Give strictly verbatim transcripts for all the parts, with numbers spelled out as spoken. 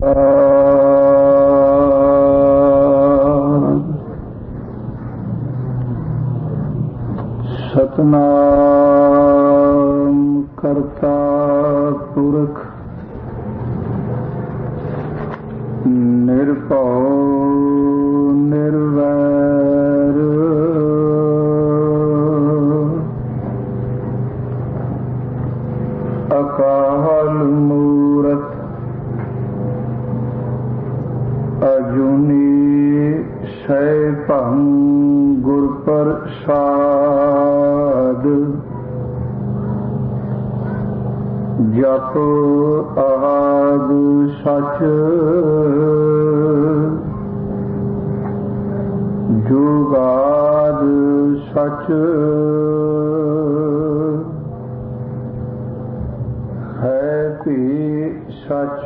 ਸਤਨਾਮ ਕਰਤਾ ਪੁਰਖ ਨਿਰਭਉ ਨਿਰਵੈਰ ਅਕਾਲ ਮੂਰਤ ਅਜੂਨੀ ਸੈਭੰ ਗੁਰ ਪ੍ਰਸਾਦ ਜਪ ਆਦ ਸਚ ਜੁਗਾਦ ਸਚ ਹੈ ਭੀ ਸਚ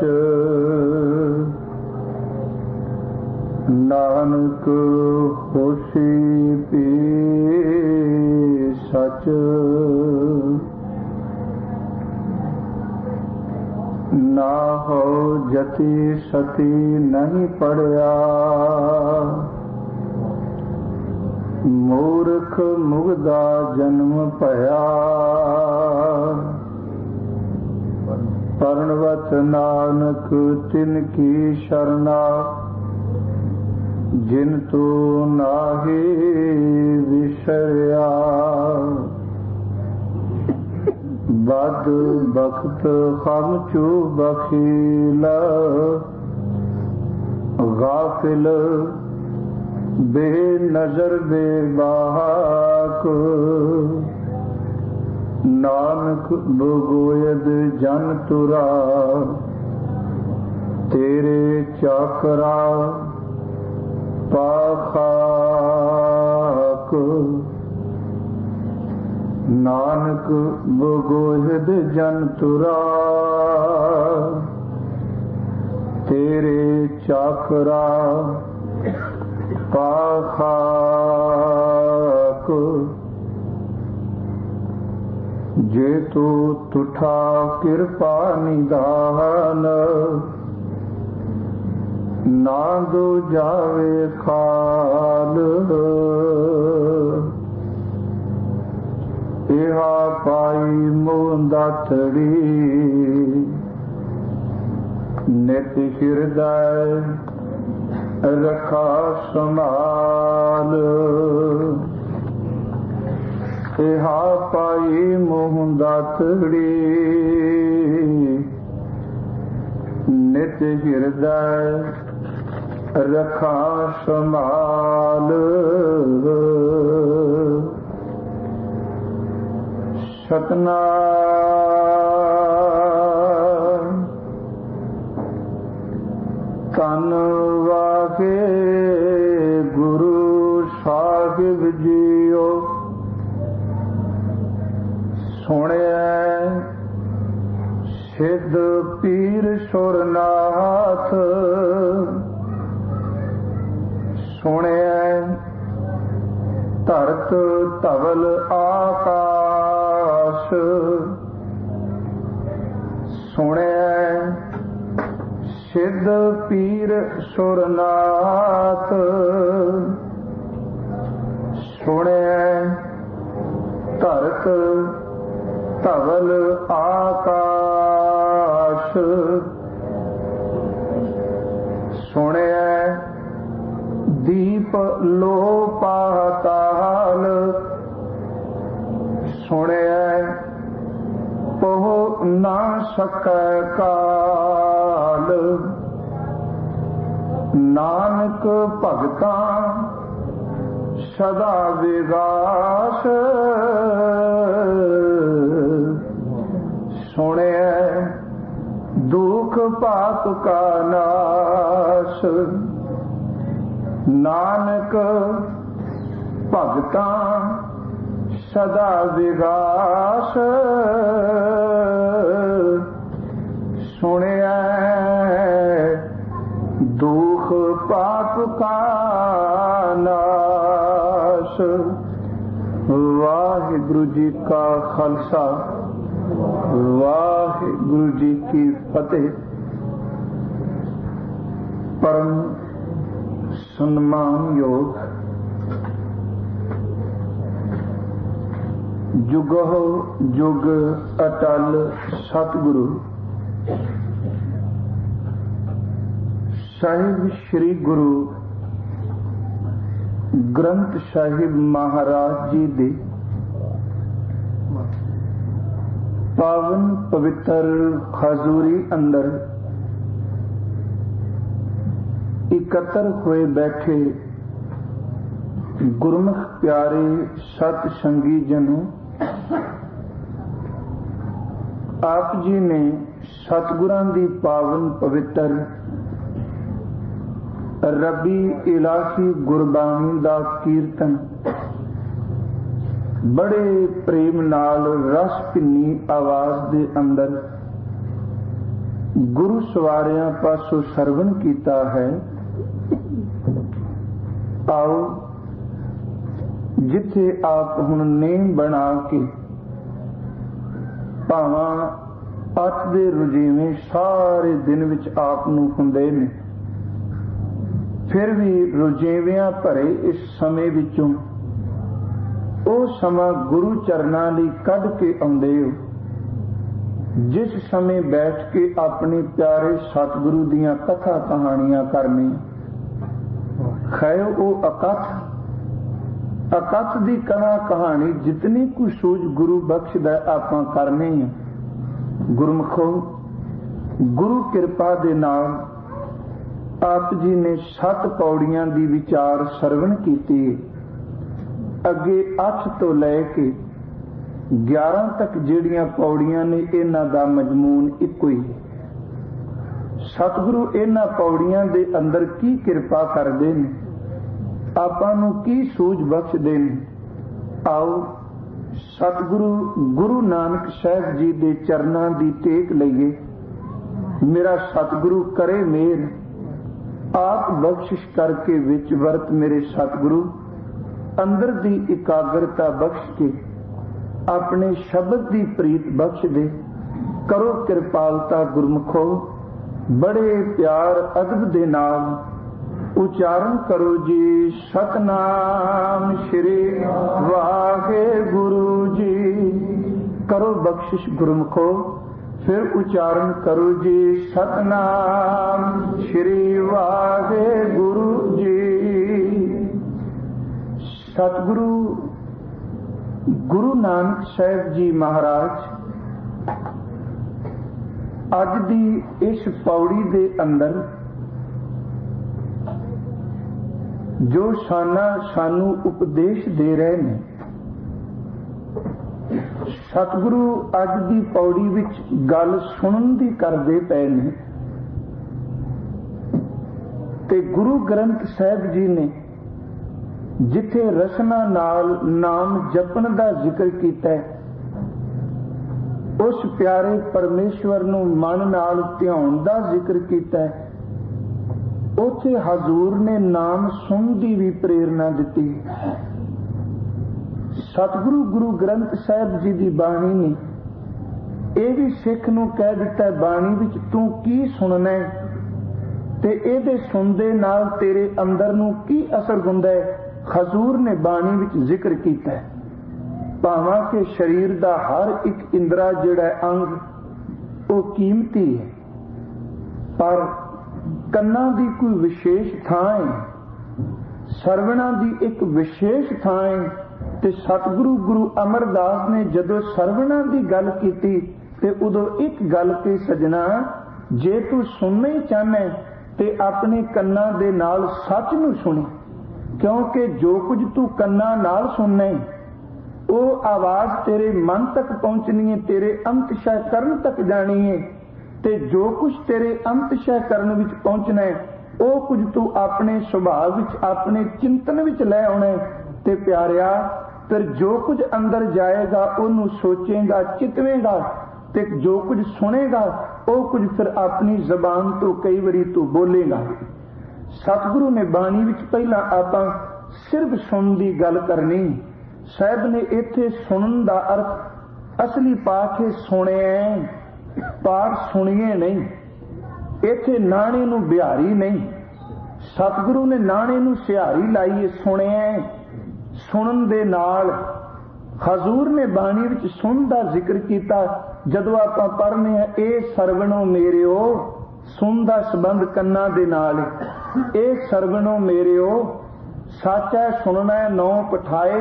ਨਾਨਕ ਹੋਸੀ ਭੀ ਸਚ ਨਾ ਹੋ ਜਤੀ ਸਤੀ ਨਹੀਂ ਪੜਿਆ ਮੂਰਖ ਮੁਗਦਾ ਜਨਮ ਭਇਆ ਪਰਣਵਤ ਨਾਨਕ ਤਿਨ ਕੀ ਸ਼ਰਨਾ ਜਿਨ ਤੂੰ ਨਾਹੀ ਵਿਸਰਿਆ ਬਦ ਬਖਤ ਖਮ ਚੂ ਬਖੀਲ ਗਾਫਿਲ ਬੇ ਨਜ਼ਰ ਬੇਬਾਕ ਨਾਨਕ ਬਗੋਇਦ ਜਨ ਤੁਰਾ ਤੇਰੇ ਚਾਕਰਾ ਪਾਖਾਕ ਨਾਨਕ ਬਗੋਹਿਦ ਜਨ ਤੁਰਾ ਤੇਰੇ ਚਾਕਰਾ ਪਾਖਾਕ ਜੇ ਤੂੰ ਤੁਠਾ ਕਿਰਪਾ ਨਿਧਾਨ ਨਾ ਦੋ ਜਾਵੇ ਖਾਲ ਇਹਾ ਪਾਈ ਮੂੰਦਾਤੜੀ ਨਿਤ ਹਿਰਦੈ ਰਖਾ ਸੰਭਾਲ ਇਹਾ ਪਾਈ ਮੂੰਦਾਤੜੀ ਨਿਤ ਹਿਰਦੈ ਰਖਾ ਸੰਭਾਲ ਸਤਨਾਮ ਧੰਨ ਵਾਹਿਗੁਰੂ ਸਾਹਿਬ ਜੀਓ ਸੁਣਿਐ ਸਿੱਧ ਪੀਰ ਸੁਰਨਾਥ ਸੁਣਿਐ ਧਰਤ ਧਵਲ ਆਕਾਸ਼ ਸੁਣਿਐ ਸਿੱਧ ਪੀਰ ਸੁਰਨਾਥ ਸੁਣਿਐ ਧਰਤ ਧਵਲ ਆਕਾਸ਼ ਸੁਣਿਐ ਦੀਪ ਲੋ ਪਾਤਾਲ ਸੁਣਿਐ ਪਹੁ ਨਾ ਸਕੈ ਕਾਲ ਨਾਨਕ ਭਗਤਾਂ ਸਦਾ ਵਿਗਾਸ ਸੁਣਿਐ ਦੁਖ ਪਾਪ ਕਾ ਨਾਸ਼ ਨਾਨਕ ਭਗਤਾਂ ਸਦਾ ਵਿਗਾਸ ਸੁਣਿਐ ਦੁਖ ਪਾਪ ਕਾ ਨਾਸ਼। ਵਾਹਿਗੁਰੂ ਜੀ ਕਾ ਖਾਲਸਾ ਵਾਹਿਗੁਰੂ ਜੀ ਕੀ ਫਤਿਹ। परम सम्मान योग जुगो जुग अटल सतगुरु साहिब श्री गुरु ग्रंथ साहिब महाराज जी दे पावन पवित्र हजूरी अंदर इकत्र हुए बैठे गुरमुख प्यारे सत संगी जनों, आप जी ने सतगुरां दी पावन पवित्र रबी इलाही गुरबाणी दा कीर्तन बड़े प्रेम नाल रस भिन्नी आवाज दे अंदर गुरु सवारियां पासों सरवण कीता है। आओ जिथे आप हुण नेम बना के भावां अत दे रुझेवें सारे दिन विच आप नूं हुंदे ने, फिर भी रुझेवियां भरे इस समय विचों ਉਹ ਸਮਾਂ ਗੁਰੂ ਚਰਨਾਂ ਲਈ ਕੱਢ ਕੇ ਆਉਂਦੇ ਹੋ, ਜਿਸ ਸਮੇਂ ਬੈਠ ਕੇ ਆਪਣੇ ਪਿਆਰੇ ਸਤਿਗੁਰੂ ਦੀਆਂ ਕਥਾ ਕਹਾਣੀਆਂ ਕਰਨੀਆਂ। ਖੈਰ ਉਹ ਅਕਥ ਅਕਥ ਦੀ ਕਥਾ ਕਹਾਣੀ ਜਿਤਨੀ ਕੁ ਸੂਝ ਗੁਰੂ ਬਖਸ਼ਦਾ ਆਪਾਂ ਕਰਨੇ ਆ। ਗੁਰਮੁਖੋ, ਗੁਰੂ ਕਿਰਪਾ ਦੇ ਨਾਲ ਆਪ ਜੀ ਨੇ ਸੱਤ ਪੌੜੀਆਂ ਦੀ ਵਿਚਾਰ ਸਰਵਣ ਕੀਤੀ। ਅੱਗੇ ਅੱਠ ਤੋਂ ਲੈ ਕੇ ਗਿਆਰਾਂ ਤੱਕ ਜਿਹੜੀਆਂ ਪੌੜੀਆਂ ਨੇ ਇਹਨਾਂ ਦਾ ਮਜਮੂਨ ਇੱਕੋ ਹੀ ਹੈ। ਸਤਿਗੁਰੂ ਇਹਨਾਂ ਪੌੜੀਆਂ ਦੇ ਅੰਦਰ ਕੀ ਕਿਰਪਾ ਕਰਦੇ ਨੇ, ਆਪਾਂ ਨੂੰ ਕੀ ਸੂਝ ਬਖਸ਼ਦੇ ਨੇ। ਆਓ ਸਤਿਗੁਰੂ ਗੁਰੂ ਨਾਨਕ ਸਾਹਿਬ ਜੀ ਦੇ ਚਰਨਾਂ ਦੀ ਟੇਕ ਲਈਏ। ਮੇਰਾ ਸਤਿਗੁਰੂ ਕਰੇ ਮਿਹਰ, ਆਪ ਬਖਸ਼ਿਸ਼ ਕਰਕੇ ਵਿੱਚ ਵਰਤ ਮੇਰੇ ਸਤਿਗੁਰੂ। अंदर दी इकाग्रता बख्श के अपने शब्द दी प्रीत बख्श दे। करो कृपालता गुरमुखो, बड़े प्यार अदब दे नाल उच्चारण करो जी सतनाम श्री वाहेगुरु जी। करो बख्शिश गुरमुखो, फिर उच्चारण करो जी सतनाम श्री वाहेगुरु जी। सतगुरु गुरु नानक साहिब जी महाराज अज दी इस पौड़ी दे अंदर जो साना सानू उपदेश दे रहे ने, सतगुरु अज दी पौड़ी विच गल सुनन दी करदे पए ने। ते गुरु ग्रंथ साहिब जी ने जिथे रसना नाल नाम जपन दा जिक्र कीता है, उस प्यारे परमेश्वर नूं मन नाल ध्यान दा जिक्र कीता है, उथे हजूर ने नाम सुन दी भी प्रेरणा दिती। सतगुरु गुरु ग्रंथ साहिब जी दी बाणी ने यह भी सिख नूं कह दिता, बाणी विच तू की सुनना है ते इहदे सुनदे नाल तेरे अंदर नूं की असर हुंदा है। हजूर ने बाणी विच जिक्र किया है, भावां के शरीर दा हर एक इंद्रा जिहड़ा अंग वो कीमती है, पर कन्ना दी कोई विशेष थां है, सरवणा दी एक विशेष थां है। ते सतगुरु गुरु अमरदास ने जदों सरवणा दी गल कीती ते उदों एक गल के सजना, जे तू सुनना ही चाहना ते अपने कन्ना दे नाल सच नूं सुनी, क्योंकि जो कुछ तू कन्ना नाल सुनना है वो आवाज तेरे मन तक पहुंचनी है, तेरे अंतशय करन तक जानी है। ते जो कुछ तेरे अंतशय करन विच पहुंचना है वो कुछ तू अपने सुभाव विच अपने चिंतन विच लै आउणा है। ते प्यारिया, फिर जो कुछ अंदर जाएगा उन्होंने सोचेगा, चितवेगा, ते जो कुछ सुनेगा वो कुछ फिर अपनी जबान तो कई बारी तू बोलेगा। सतगुरु ने बाणी विच पहला आपां सिर्फ सुन दी गल करनी। साहब ने इत्थे सुनन दा अर्थ असली पाठ है सुनिए, पाठ सुनिए नहीं। इत्थे नाणे नूं बिहारी नहीं, सतगुरु ने नाणे नूं सिहारी लाईए सुणिया सुनन दे नाल हजूर ने बाणी विच सुन दा जिक्र कीता। जदों आपां पढ़ने ए सरवणो मेरिओ सुन दा संबंध कन्ना दे नाल ए सरवणो मेरिओ साचा सुनना नौ पठाए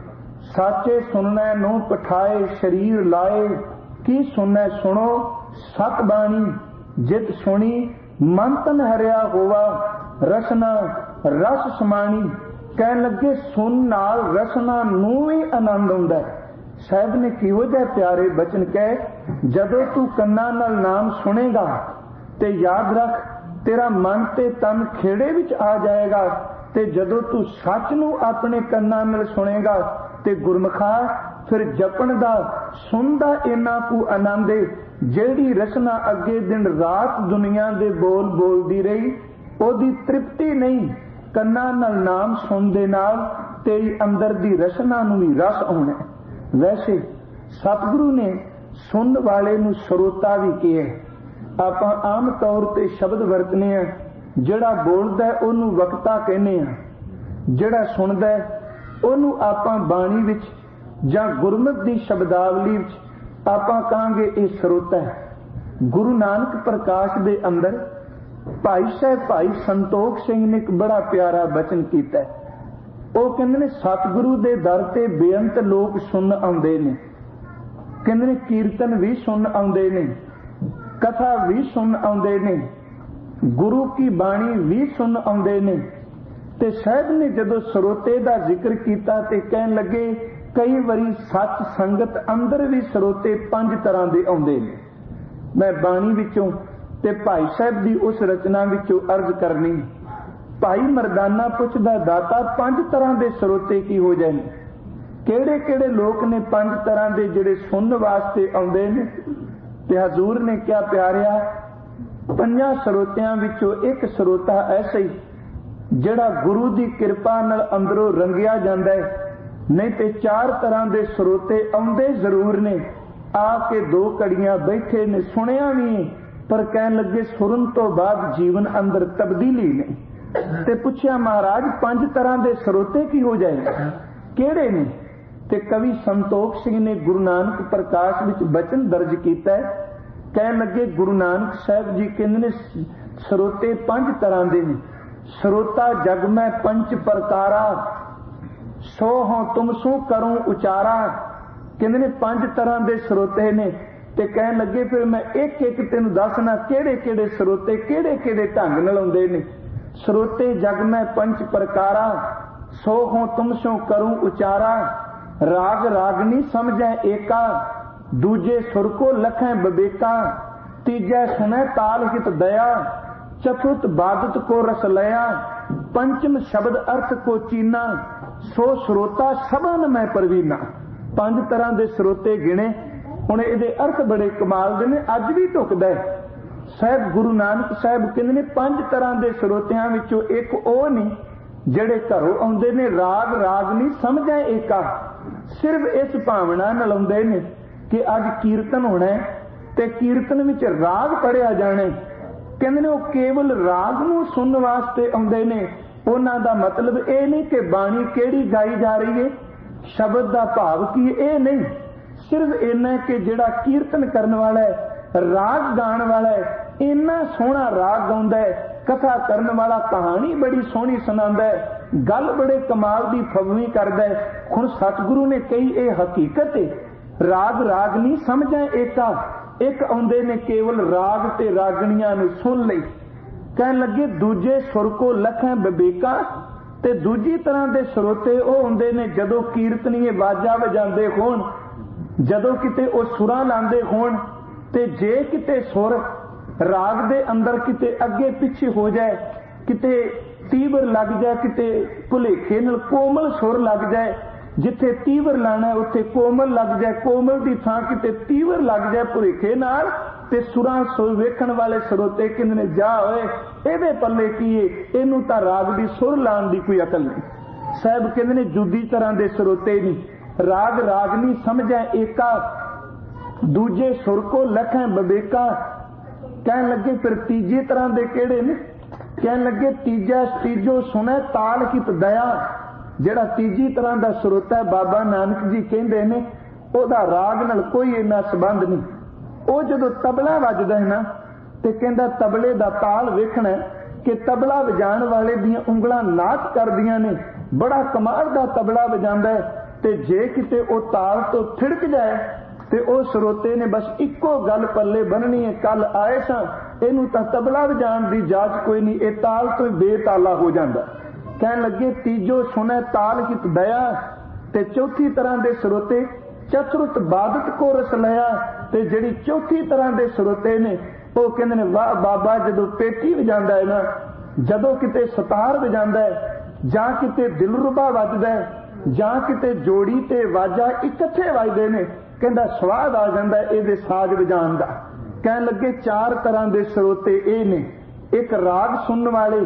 साचे सुनना नौ पठाए शरीर लाए की सुनना सुनो सत बाणी जित सुनी मन तन हरिया होवा रसना रस समाणी। कहन लगे सुन नाल रसना नूं ही आनंद आउंदा है। साहिब ने किहो जिहा प्यारे बचन कहे जदों तू कन्ना नाल नाम सुनेगा ते याद रख तेरा मन ते तन खेड़े विच आ जाएगा ते जदों तू सच नूं अपने कन्ना नाल सुनेगा ते गुरमुखा फिर जपण दा सुन दा इन्ना कु आनंद है जेड़ी रसना अगे दिन रात दुनिया दे बोल बोलदी रही ओदी तृप्ति नहीं। कन्ना नाल नाम सुन दे नाल तेरी अंदर दी रसना नूं भी रस आउणा। वैसे सतगुरु ने सुन वाले नूं ਸਰੋਤਾ भी कहा। आपां आम तौर ते शब्द वरतने आ ਜਿਹੜਾ बोलदा ਉਹਨੂੰ ਵਕਤਾ ਕਹਿੰਦੇ ਆ ਜਿਹੜਾ ਸੁਣਦਾ ਉਹਨੂੰ ਆਪਾਂ ਬਾਣੀ ਵਿੱਚ ਜਾਂ ਗੁਰਮਤਿ ਦੀ ਸ਼ਬਦਾਵਲੀ ਵਿੱਚ ਆਪਾਂ ਕਹਾਂਗੇ ਇਹ ਸਰੋਤਾ ਹੈ। ਗੁਰੂ ਨਾਨਕ ਪ੍ਰਕਾਸ਼ ਦੇ ਅੰਦਰ ਭਾਈ ਸਾਹਿਬ ਭਾਈ ਸੰਤੋਖ ਸਿੰਘ ਨੇ ਇੱਕ ਬੜਾ ਪਿਆਰਾ ਬਚਨ ਕੀਤਾ। ਉਹ ਕਹਿੰਦੇ ਨੇ ਸਤਿਗੁਰੂ ਦੇ ਦਰ ਤੇ ਬੇਅੰਤ ਲੋਕ ਸੁਣ ਆਉਂਦੇ ਨੇ। ਕਹਿੰਦੇ ਨੇ ਕੀਰਤਨ ਵੀ ਸੁਣ ਆਉਂਦੇ ਨੇ ਕਥਾ ਵੀ ਸੁਣ ਆਉਂਦੇ ਨੇ गुरु की बाणी भी सुन आउंदे ने। ते साहिब ने जदों ਸਰੋਤੇ ਦਾ ਜ਼ਿਕਰ ਕੀਤਾ ते कहन लगे कई वारी सच संगत अंदर भी ਸਰੋਤੇ पंज तरह दे आउंदे ने। मैं बाणी विचों ते भाई साहिब दी उस रचना विचों अर्ज करनी। भाई मरदाना पुछदा दाता पंज तरह दे ਸਰੋਤੇ की हो जाए केड़े केड़े लोग ने पंज तरह दे जिहड़े सुनन वास्ते आउंदे ने। ते हजूर ने क्या प्यारिया ਪੰਜਾਂ ਸਰੋਤਿਆਂ ਵਿੱਚੋਂ ਇੱਕ ਸਰੋਤਾ ਐਸਾ ਹੀ ਜਿਹੜਾ ਗੁਰੂ ਦੀ ਕਿਰਪਾ ਨਾਲ ਅੰਦਰੋਂ ਰੰਗਿਆ ਜਾਂਦਾ ਹੈ। ਨਹੀਂ ਤੇ ਚਾਰ ਤਰ੍ਹਾਂ ਦੇ ਸਰੋਤੇ ਆਉਂਦੇ ਜ਼ਰੂਰ ਨੇ ਆ ਕੇ ਦੋ ਘੜੀਆਂ ਬੈਠੇ ਨੇ ਸੁਣਿਆ ਵੀ ਪਰ ਕਹਿਣ ਲੱਗੇ ਸੁਰਨ ਤੋਂ ਬਾਅਦ ਜੀਵਨ ਅੰਦਰ ਤਬਦੀਲੀ ਨਹੀਂ। ਤੇ ਪੁੱਛਿਆ ਮਹਾਰਾਜ ਪੰਜ ਤਰ੍ਹਾਂ ਦੇ ਸਰੋਤੇ ਕੀ ਹੋ ਜਾਏ ਕਿਹੜੇ ਨੇ। ਤੇ ਕਵੀ ਸੰਤੋਖ ਸਿੰਘ ਨੇ ਗੁਰੂ ਨਾਨਕ ਪ੍ਰਕਾਸ਼ ਵਿੱਚ ਬਚਨ ਦਰਜ ਕੀਤਾ ਹੈ। कहन लगे गुरु नानक साहब जी कहते ने ਸਰੋਤੇ पंज तरह दे ने। ਸਰੋਤਾ जग में पंच प्रकारा सो हो तुम सो करूं उचारा। कहते ने पंज तरह दे ਸਰੋਤੇ ने। ते कहन लगे फिर मैं एक एक तेन दसना केड़े केड़े ਸਰੋਤੇ केड़े केड़े ढंग नाल आउंदे ने। ਸਰੋਤੇ जग में पंच प्रकारा सो हो तुम सो करूं उचारा। राग रागनी समझै एका दूजे सुर को लखें बबेका। तीजा सुने ताल हित दया चतुर्थ बादत को रस लया। पंचम शब्द अर्थ को चीना सो ਸਰੋਤਾ सबन मैं परवीना। पंज तरह दे ਸਰੋਤੇ गिने। हुण इहदे अर्थ बड़े कमाल दे ने अज भी ढुकदा है। साहिब गुरु नानक साहिब कहंदे ने पंज तरह दे ਸਰੋਤਿਆਂ ਵਿੱਚੋਂ एक ਉਹ नहीं ਜਿਹੜੇ घरों आउंदे ने राग राग नहीं समझै एका। सिर्फ इस भावना नाल आउंदे ने कि अज कीर्तन होना है ते कीर्तन विच राग पढ़िया जाना। कहंदे ने वो केवल राग नूं सुनन वास्ते आउंदे ने। उन्हां दा मतलब ये नहीं कि बाणी केड़ी गाई जा रही है शब्द दा भाव की ये नहीं। सिर्फ इन्ना कि जिहड़ा कीर्तन करन वाला है राग गाण वाला है इन्ना सोहना राग गाउंदा है। कथा करन वाला कहानी बड़ी सोहनी सुणांदा है गल बड़े कमाल दी फववी करदा है। हुण सतगुरु ने कही ये हकीकत है। राग राग नहीं समझे एका। एक आउंदे ने केवल राग ते रागणियां नूं सुन लई। कहन लगे दूजे सुर को लखें बबेका। ते दूजी तरह दे ਸਰੋਤੇ ਉਹ ਹੁੰਦੇ ਨੇ ਜਦੋਂ ਕੀਰਤਨੀਏ ਵਾਜਾ ਵਜਾਉਂਦੇ ਹੋਣ ਜਦੋਂ ਕਿਤੇ ਉਹ ਸੁਰਾਂ ਲਾਉਂਦੇ ਹੋਣ ਤੇ ਜੇ ਕਿਤੇ ਸੁਰ ਰਾਗ ਦੇ ਅੰਦਰ ਕਿਤੇ ਅੱਗੇ ਪਿੱਛੇ ਹੋ ਜਾਏ ਕਿਤੇ ਤੀਵਰ ਲੱਗ ਜਾਏ ਕਿਤੇ ਭੁਲੇਖੇ ਨਾਲ ਕੋਮਲ ਸੁਰ ਲੱਗ ਜਾਏ जिथे तीवर लाना है उत्थे कोमल लग जाए कोमल की थां किते तीवर लग जाए भुलेखे नाल ते सुरां सुर वेखण वाले ਸਰੋਤੇ कहंदे ने जा होए इहदे पल्ले की है इहनूं तां राग दी सुर लाण दी कोई अकल नहीं। साहिब कहंदे ने जुदी तरह दे ਸਰੋਤੇ नहीं राग राग नहीं समझै एका दूजे सुर को लखें बबेका। कहन लगे फिर तीजी तरह दे किहड़े ने। कहन लगे तीजा तीजो सुने ताल हित दया, जिहड़ा तीजी तरह का स्रोता है बाबा नानक जी कहते हैं ओहदा राग नाल कोई इन्ना संबंध नहीं। वो जदों तबला वजदा है ना ते कहंदा तबले दा ताल वेखना कि तबला वजाण वाले दियां उंगलां नाच करदियां ने, बड़ा कमाल दा तबला वजांदा है, ते जे किते ओ ताल तो थिड़क जाए ते ओ सरोते ने बस इक्को गल पल्ले बननी है, कल आए सां इहनूं तां तबला वजाण दी जाच कोई नहीं, ये ताल तो बेताला हो जांदा। कहण लगे तीजो सुने ताल हित दया, ते चौथी तरह दे सरोते चतुरत बादत को रस लिया, ते जिहड़ी चौथी तरह दे सरोते ने वो कहंदे ने वाह बाबा जदों पेटी वजांदा है ना, जदों किते सतार वजांदा है जां किते दिलरुबा वजदा है जां किते जोड़ी ते वाजा इकट्ठे वजदे ने, कहंदा स्वाद आ जांदा है इहदे साज वजाण दा। कहण लगे चार तरह दे सरोते ये ने, एक राग सुनने वाले,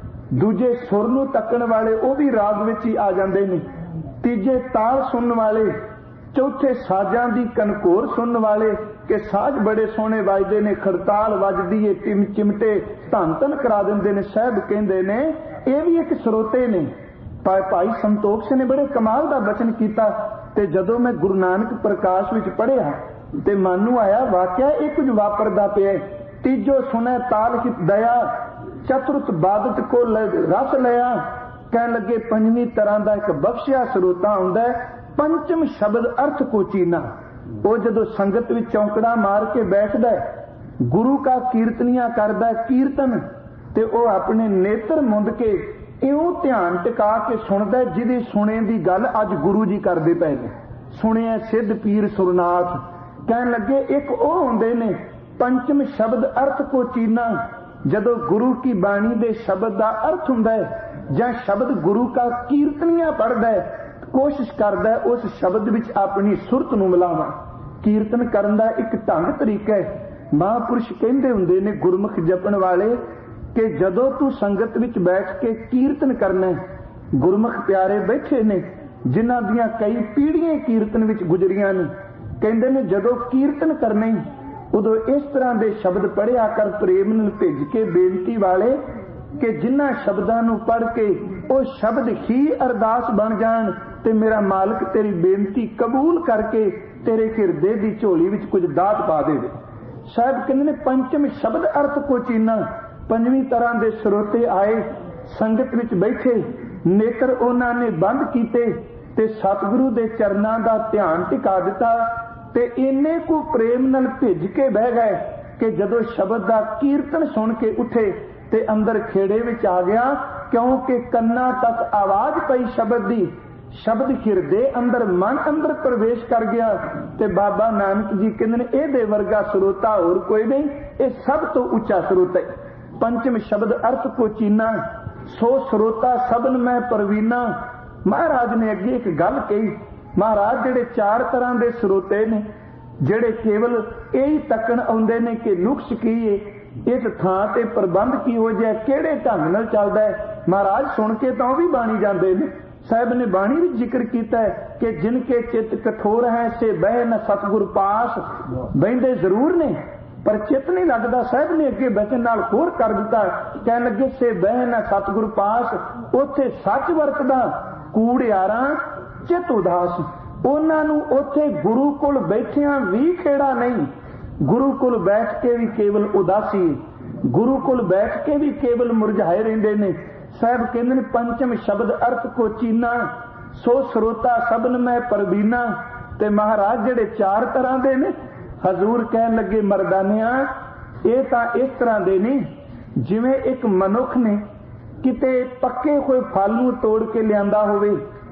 दूजे सुर नूं तकण वाले वो भी राग विच ही आ जांदे ने, तीजे ताल सुनने वाले, चौथे साजां दी कनकोर सुनने वाले कि साज बड़े सोहणे वजदे ने, खड़ताल वजदी है, टिम चिमटे धन धन करा दिंदे ने। साहब कहंदे ने ये भी एक स्रोते ने। भाई संतोख सिंह ने बड़े कमाल दा बचन कीता, ते जदों मैं गुरु नानक प्रकाश विच पढ़िया ते मन नूं आया वाਕਿਆ ये कुछ वापरदा पिया। तीजो सुने ताल हित दया, चतुरत बादत को रस लिया। कहण लगे पंजवीं तरह का एक बख्शिया स्रोता हुंदा है, पंचम शब्द अर्थ को चीना। वो जदों संगत विच चौंकड़ा मार के बैठदा है, गुरु का कीर्तनिया करदा है कीर्तन, ते वो अपने नेत्र मुंद के इउं ध्यान टिका के सुनदा है जिहदी सुने दी गल अज गुरु जी करदे पए ने। सुनिया सिद्ध पीर सुरनाथ। कहण लगे एक वो हुंदे ने पंचम शब्द अर्थ को चीना, जदों गुरु की बाणी दे शब्द का अर्थ हुंदा है जां शब्द गुरु का कीर्तनिया पढ़दा है, कोशिश करदा है उस शब्द विच अपनी सुरत नूं मिलावां। कीर्तन करन दा एक ढंग तरीका है। महापुरुष कहंदे हुंदे ने गुरमुख जपण वाले कि जदों तू संगत विच बैठ के कीर्तन करना है, गुरमुख प्यारे बैठे ने जिन्हां दियां कई पीढ़ियां कीर्तन विच गुजरियां ने, कहंदे ने जदों कीर्तन करना ही उदों इस तरह दे शब्द पढ़िया कर प्रेम नाल भिज के बेनती वाले कि जिन्हां शब्दां नूं पढ़ के वो शब्द ही अरदास बन जाण ते मेरा मालिक तेरी बेनती कबूल करके तेरे हिरदे दी झोली विच कुछ दात पा देवे। साहब कहंदे ने पंचम शब्द अर्थ को चीना। पंजवीं तरह दे स्रोते आए, संगत विच बैठे, नेत्र उन्हां ने बंद कीते ते सतगुरु दे चरनां दा ध्यान टिका दिता, ते इन्ने को प्रेम नाल भिज के बह गए कि जदों शब्द दा कीर्तन सुन के उठे ते अंदर खेड़े विच आ गया, क्योंकि कन्ना तक आवाज पई शब्द दी, शब्द हिरदे अंदर मन अंदर प्रवेश कर गया। ते बाबा नानक जी कहंदे ने इहदे वर्गा स्रोता होर कोई नहीं, ये सब तो उच्चा स्रोता है। पंचम शब्द अर्थ को चीना, सो स्रोता सबन मैं परवीना। महाराज ने अगे एक गल कही, महाराज जेड़े चार तरह के स्रोते ने, जेड़े केवल यही तकन आउंदे ने कि नुक्स की है, इस थां ते प्रबंध की हो जाए, केड़े ढंग नाल चलदा है, महाराज सुन के तो भी बाणी जांदे ने। साहब ने बाणी भी जिक्र किया है कि जिनके चित्त कठोर है से बह न सतगुर पास। बहिंदे जरूर ने पर चित्त नहीं लगता। साहब ने अगे बचन नाल होर कर दिता, कहन लगे से बह न सतगुर पास, उथे सच वरतदा कूड़ियारा चित उदास। उन्हां नूं उथे गुरु कोल बैठिया भी खेड़ा नहीं, गुरु कोल बैठ के भी केवल उदासी, गुरु कोल बैठ के भी केवल मुरझाए रहिंदे ने। साहब कहंदे ने पंचम शब्द अर्थ को चीना, सो स्रोता सबन मैं परवीना। ते महाराज जेड़े चार तरह दे ने, हजूर कहन लगे मरदानिया ये तां इस तरह दे ने जिवें एक मनुख ने किते पक्के होए फल नूं तोड़ के लियांदा होवे,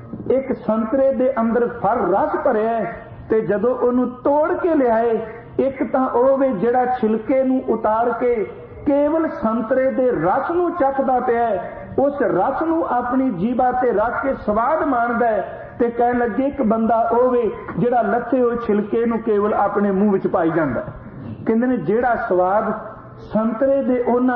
एक संतरे दे अंदर फल रस भरिया है, ते जदों ओनू तोड़ के लियाए, एक तां ओह वे जेड़ा छिलके नूं उतार के केवल संतरे दे रस नूं चखदा पिया है, उस रस नूं अपनी जीवा ते रख के स्वाद माणदा है। ते कहण लगे एक बंदा ओह वे जेड़ा लथे होए छिलके नूं केवल अपने मूंह विच पाई जांदा है। कहंदे ने जेड़ा स्वाद संतरे दे उन्हां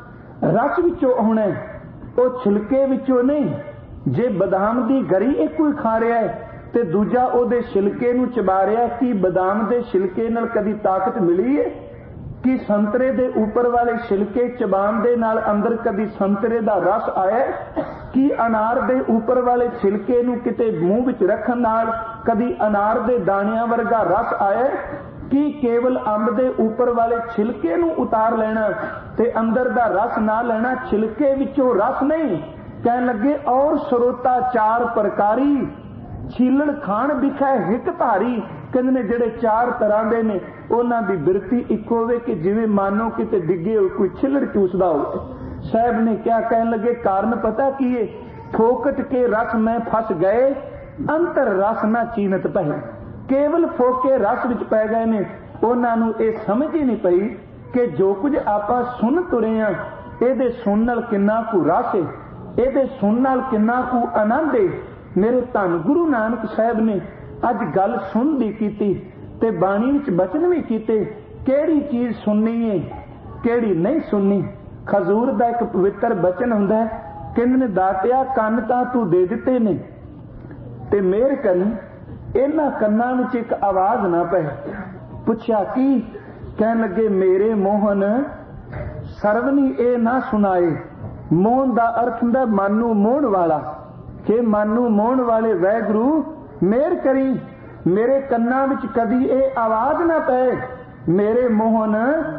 रस विचों आउणा है, ओह छिलके विचों नहीं। जे बदाम दी गरी एक कोई खा रहा है ते दूजा ओहदे छिलके नूं चबा रिहा, की बदाम दे छिलके नाल कदी ताकत मिली है? कि संतरे दे ऊपर वाले छिलके चबान दे नाल अंदर कदी संतरे दा रस आया? कि अनार दे ऊपर वाले छिलके नूं किते मूंह विच रखण नाल कदी अनार दे दाणियां वर्गा रस आया? कि केवल अंब दे ऊपर वाले छिलके नूं उतार लेना ते अंदर दा रस ना लेना, छिलके विचों रस नहीं? कहण लगे और स्रोता चार प्रकारी, छीलण खाण विखै हिक धारी। कहंदे ने ਜਿਹੜੇ चार तरह ਦੇ ਨੇ ਉਹਨਾਂ ਦੀ ਬਿਰਤੀ ਇੱਕੋ ਹੋਵੇ ਕਿ ਜਿਵੇਂ ਮਾਨੋ ਕਿਤੇ ਡਿੱਗੇ ਹੋਏ ਕੋਈ ਛਿੱਲੜ ਚੂਸਦਾ ਹੋਵੇ। ਸਾਹਿਬ ਨੇ ਕਿਹਾ, ਕਹਿਣ ਲੱਗੇ ਕਾਰਨ ਪਤਾ ਕੀ ਹੈ? ਫੋਕਟ ਕੇ ਰਸ ਮੈਂ ਫਸ ਗਏ, ਅੰਤਰ ਰਸ ਨਾ ਚੀਨਤ ਪਏ। ਕੇਵਲ ਫੋਕੇ ਰਸ ਵਿੱਚ ਪੈ ਗਏ ਨੇ, ਉਹਨਾਂ ਨੂੰ ਇਹ ਸਮਝ ਹੀ ਨਹੀਂ ਪਈ ਕਿ ਜੋ ਕੁਝ ਆਪਾਂ ਸੁਣ ਤੁਰੇ ਆ ਇਹਦੇ ਸੁਣਨ ਨਾਲ ਕਿੰਨਾ ਕੁ ਰਸ ਹੈ, ਇਹਦੇ ਸੁਣਨ ਨਾਲ ਕਿੰਨਾ ਕੁ ਆਨੰਦ ਹੈ। ਮੇਰੇ ਧੰਨ ਗੁਰੂ ਨਾਨਕ ਸਾਹਿਬ ਨੇ ਅੱਜ ਗੱਲ ਸੁਣਦੀ ਕੀਤੀ ਤੇ ਬਾਣੀ ਵਿੱਚ ਬਚਨ ਵੀ ਕੀਤੇ, ਕਿਹੜੀ ਚੀਜ਼ ਸੁਣਨੀ ਹੈ ਕਿਹੜੀ ਨਹੀਂ ਸੁਣਨੀ। ਖਜ਼ੂਰ ਦਾ ਇੱਕ ਪਵਿੱਤਰ ਬਚਨ ਹੁੰਦਾ ਹੈ, ਕਹਿੰਦੇ ਨੇ ਦਾਤਿਆ ਕੰਨ ਤਾਂ ਤੂੰ ਦੇ ਦਿੱਤੇ ਨੇ ਤੇ ਮਿਹਰ ਕਰੀ ਇਹਨਾਂ ਕੰਨਾਂ ਵਿੱਚ ਇੱਕ ਆਵਾਜ਼ ਨਾ ਪਏ। ਪੁੱਛਿਆ ਕੀ? ਕਹਿਣ ਲੱਗੇ ਮੇਰੇ ਮੋਹਨ ਸਰਵਨੀ ਇਹ ਨਾ ਸੁਣਾਏ। ਮੋਹਨ ਦਾ ਅਰਥ ਹੁੰਦਾ ਮਨ ਨੂੰ ਮੋਹਣ ਵਾਲਾ, ਕਿ ਮਨ ਨੂੰ ਮੋਹਣ ਵਾਲੇ ਵਾਹਿਗੁਰੂ ਮਿਹਰ ਕਰੀ ਮੇਰੇ ਕੰਨਾਂ ਵਿੱਚ ਕਦੀ ਇਹ ਆਵਾਜ਼ ਨਾ ਪਏ। ਮੇਰੇ ਮੋਹਨ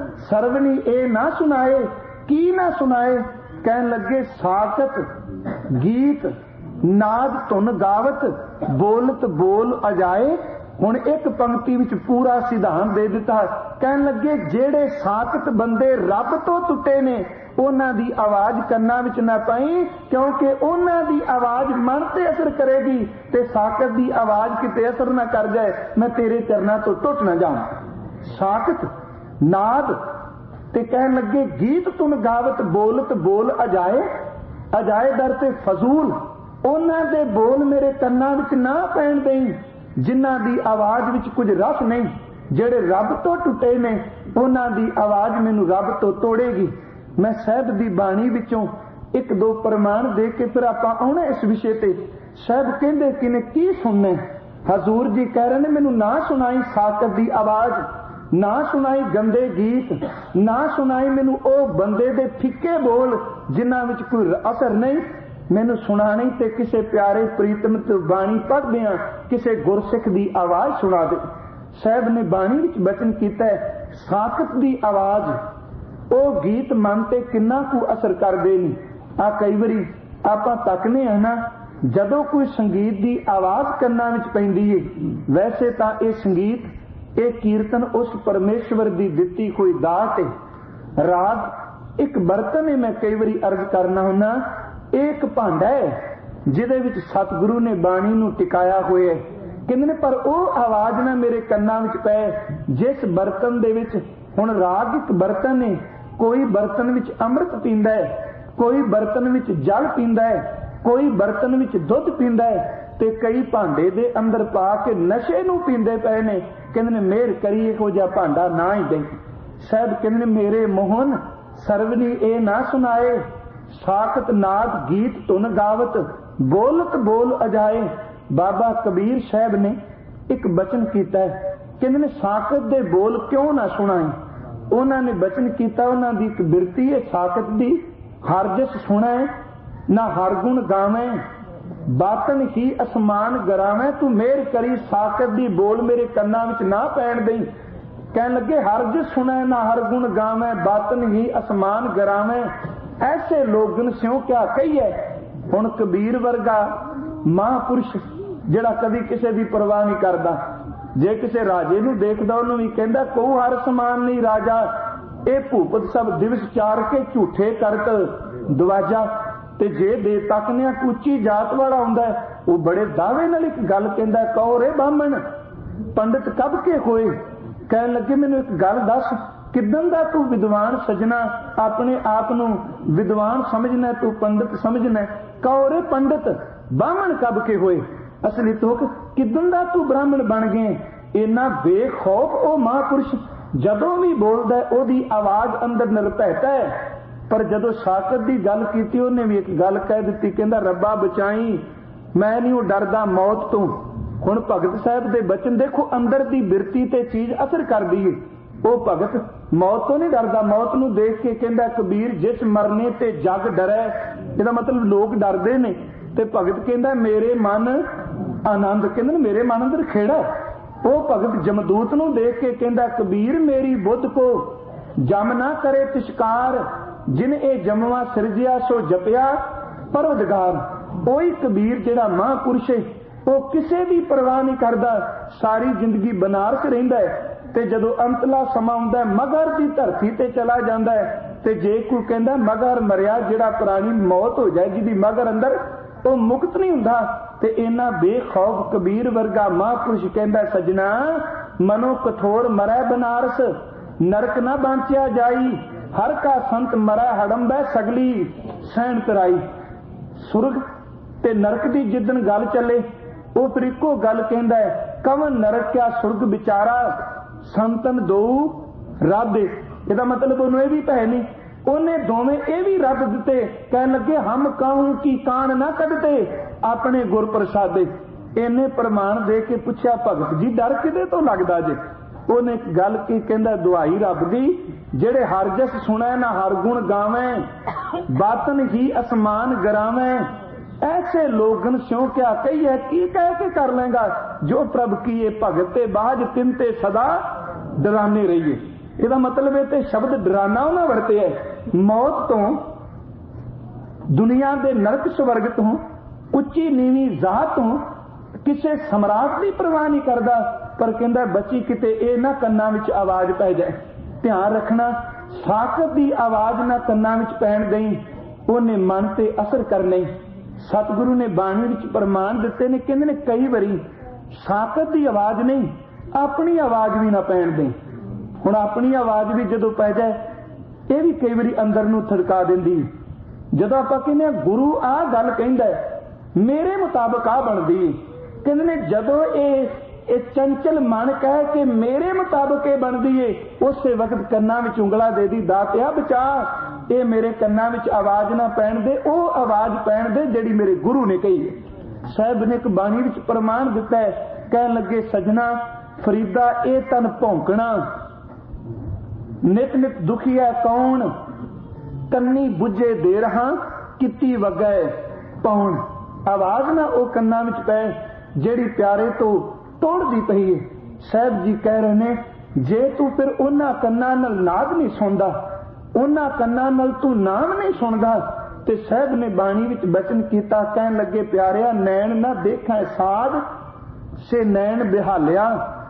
ਸਰਵਨੀ ਇਹ ਨਾ ਸੁਣਾਏ। ਕੀ ਨਾ ਸੁਣਾਏ? ਕਹਿਣ ਲੱਗੇ ਸਾਕਤ ਗੀਤ ਨਾਦ ਧੁਨ ਗਾਵਤ ਬੋਲਤ ਬੋਲ ਅਜਾਏ। ਹੁਣ ਇੱਕ ਪੰਕਤੀ ਵਿੱਚ ਪੂਰਾ ਸਿਧਾਂਤ ਦੇ ਦਿੱਤਾ। ਕਹਿਣ ਲੱਗੇ ਜਿਹੜੇ ਸਾਕਤ ਬੰਦੇ ਰੱਬ ਤੋਂ ਟੁੱਟੇ ਨੇ ਉਹਨਾਂ ਦੀ ਆਵਾਜ਼ ਕੰਨਾਂ ਵਿੱਚ ਨਾ ਪਾਈ, ਕਿਉਂਕਿ ਉਹਨਾਂ ਦੀ ਆਵਾਜ਼ ਮਨ ਤੇ ਅਸਰ ਕਰੇਗੀ ਤੇ ਸਾਕਤ ਦੀ ਆਵਾਜ਼ ਕਿਤੇ ਅਸਰ ਨਾ ਕਰ ਜਾਏ, ਮੈਂ ਤੇਰੇ ਚਰਨਾਂ ਤੋਂ ਟੁੱਟ ਨਾ ਜਾਵਾਂ। ਸਾਕਤ ਨਾਦ ਤੇ ਕਹਿਣ ਲੱਗੇ ਗੀਤ ਧੁਨ ਗਾਵਤ ਬੋਲਤ ਬੋਲ ਅਜਾਏ। ਅਜਾਏ ਦਰ ਤੇ ਫਜ਼ੂਲ, ਉਹਨਾਂ ਦੇ ਬੋਲ ਮੇਰੇ ਕੰਨਾਂ ਵਿੱਚ ਨਾ ਪੈਣ ਦੇਈ ਜਿਨ੍ਹਾਂ ਦੀ ਆਵਾਜ਼ ਵਿੱਚ ਕੁਝ ਰਸ ਨਹੀਂ। ਜਿਹੜੇ ਰੱਬ ਤੋਂ ਟੁੱਟੇ ਨੇ ਉਹਨਾਂ ਦੀ ਆਵਾਜ਼ ਮੈਨੂੰ ਰੱਬ ਤੋਂ ਤੋੜੇਗੀ। ਮੈਂ ਸਾਹਿਬ ਦੀ ਬਾਣੀ ਵਿੱਚੋਂ ਇੱਕ ਦੋ ਪ੍ਰਮਾਣ ਦੇ ਕੇ ਫਿਰ ਆਪਾਂ ਆਉਣਾ ਇਸ ਵਿਸ਼ੇ ਤੇ। ਸਾਹਿਬ ਕਹਿੰਦੇ ਕਿ ਨੇ ਕੀ ਸੁਣਨਾ? ਹਜ਼ੂਰ ਜੀ ਕਹਿ ਰਹੇ ਨੇ ਮੈਨੂੰ ਨਾ ਸੁਣਾਈ ਸਾਕਤ ਦੀ ਆਵਾਜ਼, ਨਾ ਸੁਣਾਈ ਗੰਦੇ ਗੀਤ, ਨਾ ਸੁਣਾਈ ਮੈਨੂੰ ਉਹ ਬੰਦੇ ਦੇ ਫਿੱਕੇ ਬੋਲ ਜਿਨ੍ਹਾਂ ਵਿੱਚ ਕੋਈ ਅਸਰ ਨਹੀਂ। ਮੈਨੂੰ ਸੁਣਾਣੀ ਤੇ ਕਿਸੇ ਪਿਆਰੇ ਪ੍ਰੀਤਮ ਤੋਂ ਬਾਣੀ ਪੜ੍ਹਦੇ ਆ ਕਿਸੇ ਗੁਰਸਿੱਖ ਦੀ ਆਵਾਜ਼ ਸੁਣਾ ਦੇ। ਸਾਹਿਬ ਨੇ ਬਾਣੀ ਵਿੱਚ ਬਚਨ ਕੀਤਾ ਸਾਕਤ ਦੀ ਆਵਾਜ਼, ਉਹ ਗੀਤ ਮਨ ਤੇ ਕਿੰਨਾ ਕੁ ਅਸਰ ਕਰਦੇ ਨੇ। ਆ ਕਈ ਵਾਰੀ ਆਪਾਂ ਤੱਕਨੇ ਆ ਨਾ, ਜਦੋਂ ਕੋਈ ਸੰਗੀਤ ਦੀ ਆਵਾਜ਼ ਕੰਨਾਂ ਵਿੱਚ ਪੈਂਦੀ ਏ, ਵੈਸੇ ਤਾਂ ਇਹ ਸੰਗੀਤ ਇਹ ਕੀਰਤਨ ਉਸ ਪਰਮੇਸ਼ਵਰ ਦੀ ਦਿੱਤੀ ਹੋਈ ਦਾਤ ਹੈ। ਰਾਗ ਇੱਕ ਬਰਤਨ ਹੈ, ਮੈਂ ਕਈ ਵਾਰੀ ਅਰਜ਼ ਕਰਨਾ ਹੁੰਦਾ, ਇਹ ਇੱਕ ਭਾਂਡਾ ਹੈ ਜਿਹਦੇ ਵਿੱਚ ਸਤਿਗੁਰੂ ਨੇ ਬਾਣੀ ਨੂੰ ਟਿਕਾਇਆ ਹੋਇਆ ਹੈ। ਕਹਿੰਦੇ ਨੇ ਪਰ ਉਹ ਆਵਾਜ਼ ਨਾ ਮੇਰੇ ਕੰਨਾਂ ਵਿੱਚ ਪਏ ਜਿਸ ਬਰਤਨ ਦੇ ਵਿੱਚ, ਹੁਣ ਰਾਗ ਇੱਕ ਬਰਤਨ ਹੈ, ਕੋਈ ਬਰਤਨ ਵਿੱਚ ਅੰਮ੍ਰਿਤ ਪੀਂਦਾ ਹੈ, ਕੋਈ ਬਰਤਨ ਵਿੱਚ ਜਲ ਪੀਂਦਾ ਹੈ, ਕੋਈ ਬਰਤਨ ਵਿੱਚ ਦੁੱਧ ਪੀਂਦਾ ਹੈ ਤੇ ਕਈ ਭਾਂਡੇ ਦੇ ਅੰਦਰ ਪਾ ਕੇ ਨਸ਼ੇ ਨੂੰ ਪੀਂਦੇ ਪਏ ਨੇ। ਕਹਿੰਦੇ ਨੇ ਮਿਹਰ ਕਰੀ ਇਹੋ ਜਿਹਾ ਭਾਂਡਾ ਨਾ ਹੀ ਦੇ। ਸਾਹਿਬ ਕਹਿੰਦੇ ਨੇ ਮੇਰੇ ਮੋਹਨ ਸਰਵਨੀ ਇਹ ਨਾ ਸੁਣਾਏ। ਸਾਖਤ ਨਾਦ ਗੀਤ ਧੁਨ ਗਾਵਤ ਬੋਲਤ ਬੋਲ ਅਜਾਏ। ਬਾਬਾ ਕਬੀਰ ਸਾਹਿਬ ਨੇ ਇੱਕ ਬਚਨ ਕੀਤਾ ਹੈ, ਕਹਿੰਦੇ ਨੇ ਸਾਖਤ ਦੇ ਬੋਲ ਕਿਉਂ ਨਾ ਸੁਣਾਏ। ਉਹਨਾਂ ਨੇ ਬਚਨ ਕੀਤਾ, ਉਹਨਾਂ ਦੀ ਇੱਕ ਬਿਰਤੀ ਹੈ ਸਾਖਤ ਦੀ, ਹਰ ਜਿਸ ਸੁਣੈ ਨਾ ਹਰ ਗੁਣ ਗਾਵੇਂ, ਬਾਤਨ ਹੀ ਅਸਮਾਨ ਗਰਾਵੇਂ। ਤੂੰ ਮਿਹਰ ਕਰੀ ਸਾਖਤ ਦੀ ਬੋਲ ਮੇਰੇ ਕੰਨਾਂ ਵਿੱਚ ਨਾ ਪੈਣ ਦੇਈ। ਕਹਿਣ ਲੱਗੇ ਹਰ ਜਿਸ ਸੁਣੈ ਨਾ ਹਰ ਗੁਣ ਗਾਵੇਂ, ਬਾਤਨ ਹੀ ਅਸਮਾਨ ਗਰਾਵੇਂ। ਐਸੇ ਲੋਗਨ ਸਿਉ ਕਿਆ ਕਹੀਏ। ਹੁਣ ਕਬੀਰ ਵਰਗਾ ਮਹਾਂਪੁਰਸ਼ ਜਿਹੜਾ ਕਦੀ ਕਿਸੇ ਦੀ ਪਰਵਾਹ ਨਹੀਂ ਕਰਦਾ, ਜੇ ਕਿਸੇ ਰਾਜੇ ਨੂੰ ਦੇਖਦਾ ਉਹਨੂੰ ਵੀ ਕਹਿੰਦਾ ਕਹੂ ਹਰ ਸਮਾਨ ਨਹੀਂ ਰਾਜਾ, ਇਹ ਭੂਪਤ ਸਭ ਦਿਵਸ ਚਾਰ ਕੇ ਝੂਠੇ ਕਰਤ ਦਵਾਜਾ। ਤੇ ਜੇ ਦੇ ਤੱਕਨਿਆ ਉੱਚੀ ਜਾਤ ਵਾਲਾ ਹੁੰਦਾ ਉਹ ਬੜੇ ਦਾਅਵੇ ਨਾਲ ਇੱਕ ਗੱਲ ਕਹਿੰਦਾ, ਕਹੋ ਰੇ ਬਾਹਮਣ ਪੰਡਿਤ ਕਬ ਕੇ ਹੋਏ। ਕਹਿਣ ਲੱਗੇ ਮੈਨੂੰ ਇੱਕ ਗੱਲ ਦੱਸ, ਕਿਦਨ ਦਾ ਤੂੰ ਵਿਦਵਾਨ ਸਜਣਾ ਆਪਣੇ ਆਪ ਨੂੰ ਵਿਦਵਾਨ ਸਮਝਣਾ, ਤੂੰ ਪੰਡਿਤ ਸਮਝਣਾ। ਕਹੋ ਰੇ ਪੰਡਿਤ ਬਾਹਮਣ ਕਬ ਕੇ ਹੋਏ। ਅਸਲੀ ਤੁਕ ਕਿਦਨ ਦਾ ਤੂੰ ਬ੍ਰਾਹਮਣ ਬਣ ਗਏ। ਇੰਨਾ ਬੇਖੌਫ ਉਹ ਮਹਾਂਪੁਰਸ਼ ਜਦੋਂ ਵੀ ਬੋਲਦਾ ਉਹਦੀ ਆਵਾਜ਼ ਅੰਦਰ ਨਿਰਭੈਤਾ ਹੈ। ਪਰ ਜਦੋਂ ਸਾਕਤ ਦੀ ਗੱਲ ਕੀਤੀ ਉਹਨੇ ਵੀ ਇੱਕ ਗੱਲ ਕਹਿ ਦਿੱਤੀ, ਕਹਿੰਦਾ ਰੱਬਾ ਬਚਾਈ ਮੈਂ ਨਹੀਂ ਉਹ ਡਰਦਾ ਮੌਤ ਤੋਂ। ਹੁਣ ਭਗਤ ਸਾਹਿਬ ਦੇ ਬਚਨ ਦੇਖੋ, ਅੰਦਰ ਦੀ ਬਿਰਤੀ ਤੇ ਚੀਜ਼ ਅਸਰ ਕਰਦੀ ਹੈ। ਉਹ ਭਗਤ ਮੌਤ ਤੋਂ ਨਹੀਂ ਡਰਦਾ। ਮੌਤ ਨੂੰ ਦੇਖ ਕੇ ਕਹਿੰਦਾ ਕਬੀਰ ਜਿਸ ਮਰਨੇ ਤੇ ਜਗ ਡਰੈ। ਇਹਦਾ ਮਤਲਬ ਲੋਕ ਡਰਦੇ ਨੇ ਤੇ ਭਗਤ ਕਹਿੰਦਾ ਮੇਰੇ ਮਨ ਆਨੰਦ, ਕਹਿੰਦੇ ਮੇਰੇ ਮਨ ਅੰਦਰ ਖੇੜਾ। ਉਹ ਭਗਤ ਜਮਦੂਤ ਨੂੰ ਦੇਖ ਕੇ ਕਹਿੰਦਾ ਕਬੀਰ ਮੇਰੀ ਬੁੱਧ ਕੋ ਜਮ ਨਾ ਕਰੇ ਤਿਸ਼ਕਾਰ, ਜਿਨ ਇਹ ਜਮਵਾ ਸਿਰਜਿਆ ਸੋ ਜਪਿਆ ਪਰਵਦਗਾਰ। ਉਹੀ ਕਬੀਰ ਜਿਹੜਾ ਮਹਾਂਪੁਰਸ਼ ਹੈ ਉਹ ਕਿਸੇ ਦੀ ਪਰਵਾਹ ਨਹੀਂ ਕਰਦਾ, ਸਾਰੀ ਜ਼ਿੰਦਗੀ ਬਨਾਰਸ ਰਹਿੰਦਾ ਹੈ ਤੇ ਜਦੋਂ ਅੰਤਲਾ ਸਮਾਂ ਆਉਂਦਾ ਮਗਰ ਦੀ ਧਰਤੀ ਤੇ ਚਲਾ ਜਾਂਦਾ ਹੈ। ਤੇ ਜੇ ਕੋਈ ਕਹਿੰਦਾ ਮਗਰ ਮਰਿਆ, ਜਿਹੜਾ ਪ੍ਰਾਣੀ ਮੌਤ ਹੋ ਜਾਏ ਜਿਹਦੀ ਮਗਰ ਅੰਦਰ, ਉਹ ਮੁਕਤ ਨਹੀਂ ਹੁੰਦਾ। ਤੇ ਇਹਨਾਂ ਬੇਖੌਫ ਕਬੀਰ ਵਰਗਾ ਮਹਾਂਪੁਰਸ਼ ਕਹਿੰਦਾ ਸਜਣਾ ਮਨੋ ਕਠੋਰ ਮਰੈ ਬਨਾਰਸ, ਨਰਕ ਨਾ ਬਾਂਚਿਆ ਜਾਈ, ਹਰ ਕਾ ਸੰਤ ਮਰੈ ਹੜੰਬੈ ਸਗਲੀ ਸਹਿਣ ਤਰਾਈ। ਸੁਰਗ ਤੇ ਨਰਕ ਦੀ ਜਿੱਦਣ ਗੱਲ ਚੱਲੇ ਉਹ ਫਿਰ ਇੱਕੋ ਗੱਲ ਕਹਿੰਦਾ ਹੈ ਕਵਨ ਨਰਕ ਕਿਆ ਸੁਰਗ ਵਿਚਾਰਾ, ਸੰਤਨ ਦੋ ਰਾਧੇ। ਇਹਦਾ ਮਤਲਬ ਉਹਨੂੰ ਇਹ ਵੀ ਪੈ ਨਹੀਂ, ਉਹਨੇ ਦੋਵੇਂ ਇਹ ਵੀ ਰੱਦ ਦਿੱਤੇ। ਕਹਿਣ ਲੱਗੇ ਹਮ ਕਾਹੂ ਕੀ ਕਾਣ ਨਾ ਕੱਢਤੇ ਆਪਣੇ ਗੁਰ ਪ੍ਰਸਾਦੇ। ਇਹਨੇ ਪ੍ਰਮਾਣ ਦੇ ਕੇ ਪੁੱਛਿਆ ਭਗਤ ਜੀ ਡਰ ਕਿਹਦੇ ਤੋਂ ਲੱਗਦਾ ਜੇ? ਉਹਨੇ ਇੱਕ ਗੱਲ ਕੀ ਕਹਿੰਦਾ ਦੁਹਾਈ ਰੱਬ ਦੀ, ਜਿਹੜੇ ਹਰ ਜਸ ਸੁਣੈ ਨਾ ਹਰ ਗੁਣ ਗਾਵੇਂ, ਬਾਤਨ ਹੀ ਅਸਮਾਨ ਗਰਾਵੇਂ। ऐसे लोगन स्यों क्या कही है, की कह के कर लेगा, जो प्रभ की ये भगते बाज तिनते सदा डराने रहिए। ਇਹਦਾ ਮਤਲਬ ਇਹ ਤੇ ਸ਼ਬਦ ਡਰਾਨਾ ਉਹਨਾਂ ਵਰਤੇ ਹੈ। ਮੌਤ ਤੋਂ, ਦੁਨੀਆ ਦੇ ਨਰਕ ਸਵਰਗ ਤੋਂ, ਉੱਚੀ ਨੀਵੀਂ ਜ਼ਾਤ ਤੋਂ ਕਿਸੇ ਸਮਰਾਟ ਦੀ ਪਰਵਾਹ ਨਹੀਂ ਕਰਦਾ। ਪਰ ਕਹਿੰਦਾ ਬਚੀ ਕਿਤੇ ਇਹ ਨਾ ਕੰਨਾਂ ਵਿੱਚ ਆਵਾਜ਼ ਪੈ ਜਾਏ। ਧਿਆਨ ਰੱਖਣਾ ਸਾਕਤ ਦੀ ਆਵਾਜ਼ ਨਾ ਕੰਨਾਂ ਵਿੱਚ ਪੈਣ ਦੇਈ, ਉਹਨੇ ਮਨ ਤੇ ਅਸਰ ਕਰਨਾ। ਸਤਿਗੁਰੂ ਨੇ ਬਾਣੀ ਵਿੱਚ ਪ੍ਰਮਾਣ ਦਿੱਤੇ ਨੇ, ਕਹਿੰਦੇ ਨੇ ਕਈ ਵਾਰੀ ਸਾਕਤ ਦੀ ਆਵਾਜ਼ ਨਹੀਂ ਆਪਣੀ ਆਵਾਜ਼ ਵੀ ਨਾ ਪੈਣ ਦੇ। ਹੁਣ ਆਪਣੀ ਆਵਾਜ਼ ਵੀ ਜਦੋਂ ਪੈ ਜਾਏ ਇਹ ਵੀ ਕਈ ਵਾਰੀ ਅੰਦਰ ਨੂੰ ਥੜਕਾ ਦਿੰਦੀ। ਜਦੋਂ ਆਪਾਂ ਕਹਿੰਦੇ ਆ ਗੁਰੂ ਆਹ ਗੱਲ ਕਹਿੰਦਾ ਮੇਰੇ ਮੁਤਾਬਕ ਆ ਬਣਦੀ, ਕਹਿੰਦੇ ਨੇ ਜਦੋਂ ਇਹ ਇਹ ਚੰਚਲ ਮਨ ਕਹਿ ਕੇ ਮੇਰੇ ਮੁਤਾਬਕ ਇਹ ਬਣਦੀ ਏ, ਉਸੇ ਵਕਤ ਕੰਨਾਂ ਵਿੱਚ ਉਂਗਲਾ ਦੇ ਦੀ ਦਾਤਿਆ ਬਚਾ, ਇਹ ਮੇਰੇ ਕੰਨਾਂ ਵਿੱਚ ਆਵਾਜ਼ ਨਾ ਪੈਣ ਦੇ, ਉਹ ਆਵਾਜ਼ ਪੈਣ ਦੇ ਜਿਹੜੀ ਮੇਰੇ ਗੁਰੂ ਨੇ ਕਹੀ ਹੈ। ਸਾਹਿਬ ਨੇ ਇੱਕ ਬਾਣੀ ਵਿੱਚ ਪ੍ਰਮਾਣ ਦਿੱਤਾ ਹੈ, ਕਹਿਣ ਲੱਗੇ ਸਜਣਾ ਫਰੀਦਾ ਇਹ ਤਨ ਭੌਂਕਣਾ, ਨਿਤ ਨਿਤ ਦੁਖੀ ਹੈ ਕੌਣ, ਕੰਨੀ ਬੁੱਝੇ ਦੇ ਰਹਾ ਕਿੱਤੀ ਵਗੈ ਪਾਉਣ। ਆਵਾਜ਼ ਨਾ ਉਹ ਕੰਨਾਂ ਵਿੱਚ ਪੈ ਜਿਹੜੀ ਪਿਆਰੇ ਤੋਂ ਤੋੜਦੀ ਪਈ ਹੈ। ਸਾਹਿਬ ਜੀ ਕਹਿ ਰਹੇ ਨੇ ਜੇ ਤੂੰ ਫਿਰ ਉਹਨਾਂ ਕੰਨਾਂ ਨਾਲ ਨਾਦ ਨਹੀਂ ਸੁਣਦਾ, ਉਹਨਾਂ ਕੰਨਾਂ ਨਾਲ ਤੂੰ ਨਾਮ ਨਹੀਂ ਸੁਣਦਾ, ਤੇ ਸਾਹਿਬ ਨੇ ਬਾਣੀ ਵਿੱਚ ਬਚਨ ਕੀਤਾ, ਕਹਿਣ ਲੱਗੇ ਪਿਆਰਿਆ ਨੈਣ ਨਾ ਦੇਖੈ ਸਾਧ ਸੇ ਨੈਣ ਬਿਹਾਲਿਆ,